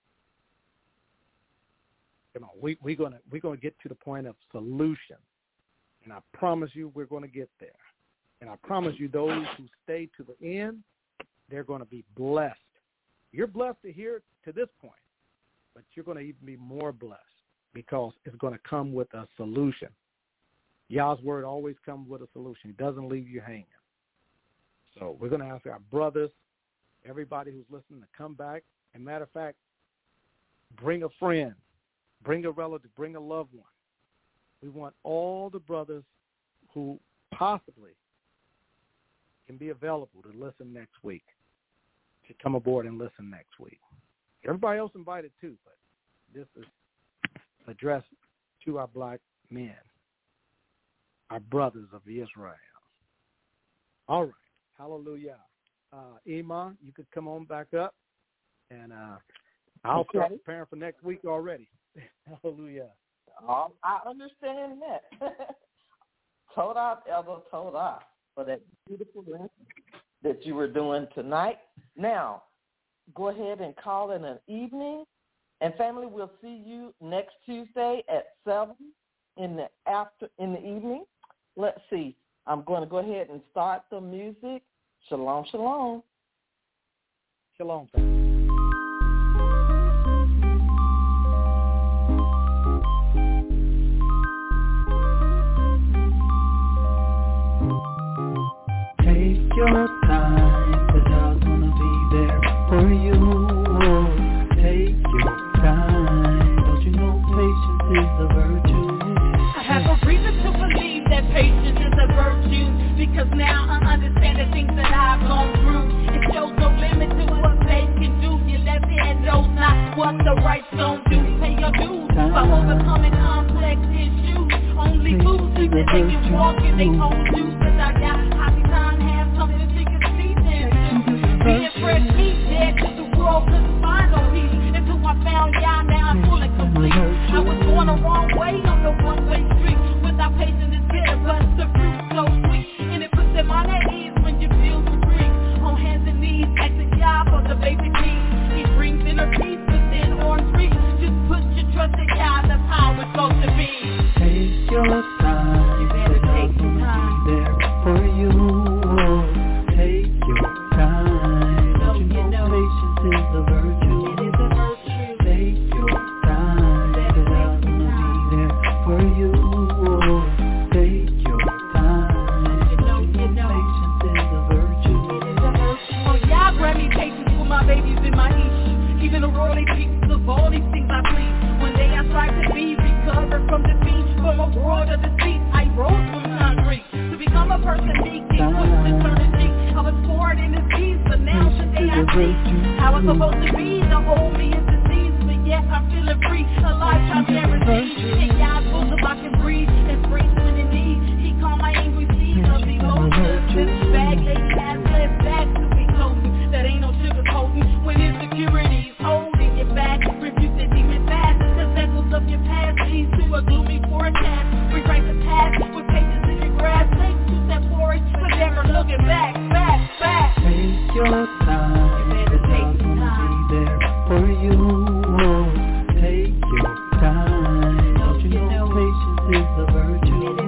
You know, we're gonna get to the point of solution, and I promise you we're going to get there. And I promise you, those who stay to the end, they're going to be blessed. You're blessed to hear to this point, but you're going to even be more blessed because it's going to come with a solution. Yah's word always comes with a solution. It doesn't leave you hanging. So we're going to ask our brothers, everybody who's listening, to come back. And matter of fact, bring a friend, bring a relative, bring a loved one. We want all the brothers who possibly can be available to listen next week, to come aboard and listen next week. Everybody else invited too, but this is addressed to our black men, our brothers of Israel. All right. Hallelujah. Iman, you could come on back up, and I'll start preparing for next week already. Hallelujah. I understand that. Todah, Elder Todah, for that beautiful lesson that you were doing tonight. Now, go ahead and call in an evening. And family, we'll see you next Tuesday at 7 in the evening. Let's see. I'm going to go ahead and start the music. Shalom, shalom. Shalom, family. Take your time, 'cause God's gonna be there for you. Take your time, don't you know patience is a virtue? I have a reason to believe that patience is a virtue, because now I understand the things that I've gone through. It shows no limit to what faith can do. Your left hand knows not what the right don't do. Pay your dues by overcoming complex issues. Only fools think that they can walk in their own shoes. 'Cause I got happy time, have something to take a seat into. Being fresh meat, dead to the world, couldn't find no peace until I found Yah. Now I'm full and complete. I was going the wrong way on the one-way street. Without patience, it's bitter, but the fruit's so sweet. And it puts them on their ease when you feel the grief. On hands and knees, asking Yah for the basic needs. He brings inner peace within on free. Just put your trust in Yah, that's how it's supposed to be. Take your time, you better take your time. There for you. Take your time, don't you know patience is a virtue? It is a virtue. Take your time, 'cause God's gonna be there for you. Take your time, you know patience is a virtue. It is a virtue. Oh, Yah grant me patience for my babies in my east. Even the royally pieces of all these things I plead. One day I strive to be recovered from defeat. From a world of deceit, I rose from concrete. To become a person meek, he pushed to turn the cheek. I was poured in his peace, but now today I see how it's supposed to be. The old me is diseased, but yet I'm feeling free. A lifetime guarantee. In God's bosom I can breathe. Embrace when in need. He calmed my angry seas of emotions. This bag lady has less back to be told me. That ain't no sugarcoating. When insecurity's holding you back, rebuke the demon fast. The vessels of your past leads to a gloomy forecast. Rewrite the past with pages in your grass. Take 2 steps forward, but never looking back. Take your time, you better take your time. Be there for you. Take your time, don't you know patience is a virtue?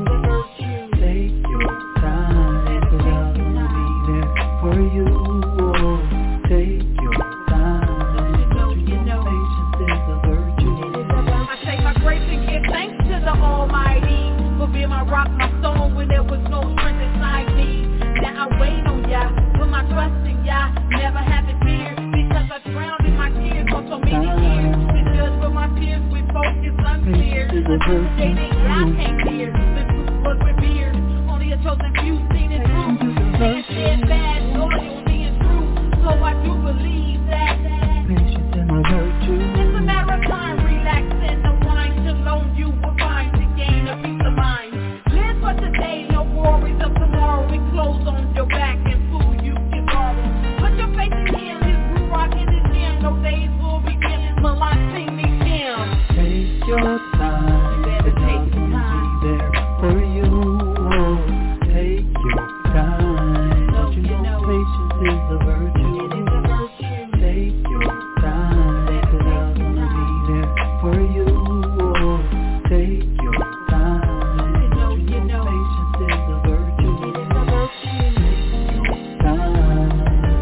intimidating. I came here. The truth was revered. Only a chosen few seen it through. Being steadfast, loyal, being true. So I do believe that patience and my virtue. It's a matter of time. Relax and unwind. Shalom, you will find to gain a peace of mind. Live for today, no worries of tomorrow. With clothes on your back and food you can borrow. Put your faith in Him. His root rock in His gym. No days will begin. Malak sing me Him. Take your time. You better take your time. There for you. Take your time. Don't you know patience is a virtue? It is a virtue. Take your time. Cause I'm gonna be there for you. Take your time. You know. Patience is a virtue. It is a virtue. Time.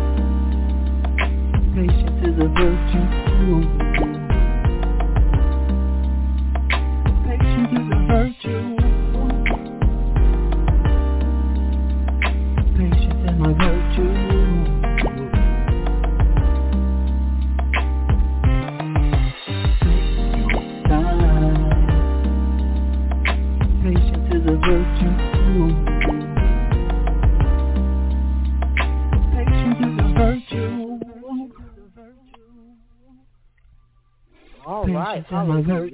Patience is a virtue. Patience is a virtue. Patience is my virtue. Time. Patience is a virtue. Patience is a virtue. All right. Patience is my virtue.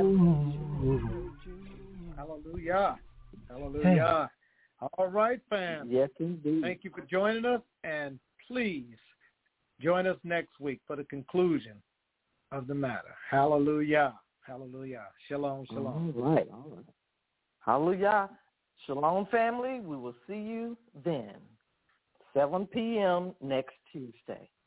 Hallelujah. Hallelujah. All right, fam. Yes, indeed. Thank you for joining us, and please join us next week for the conclusion of the matter. Hallelujah. Hallelujah. Shalom, shalom. All right. Hallelujah. Shalom, family. We will see you then. 7 p.m. next Tuesday.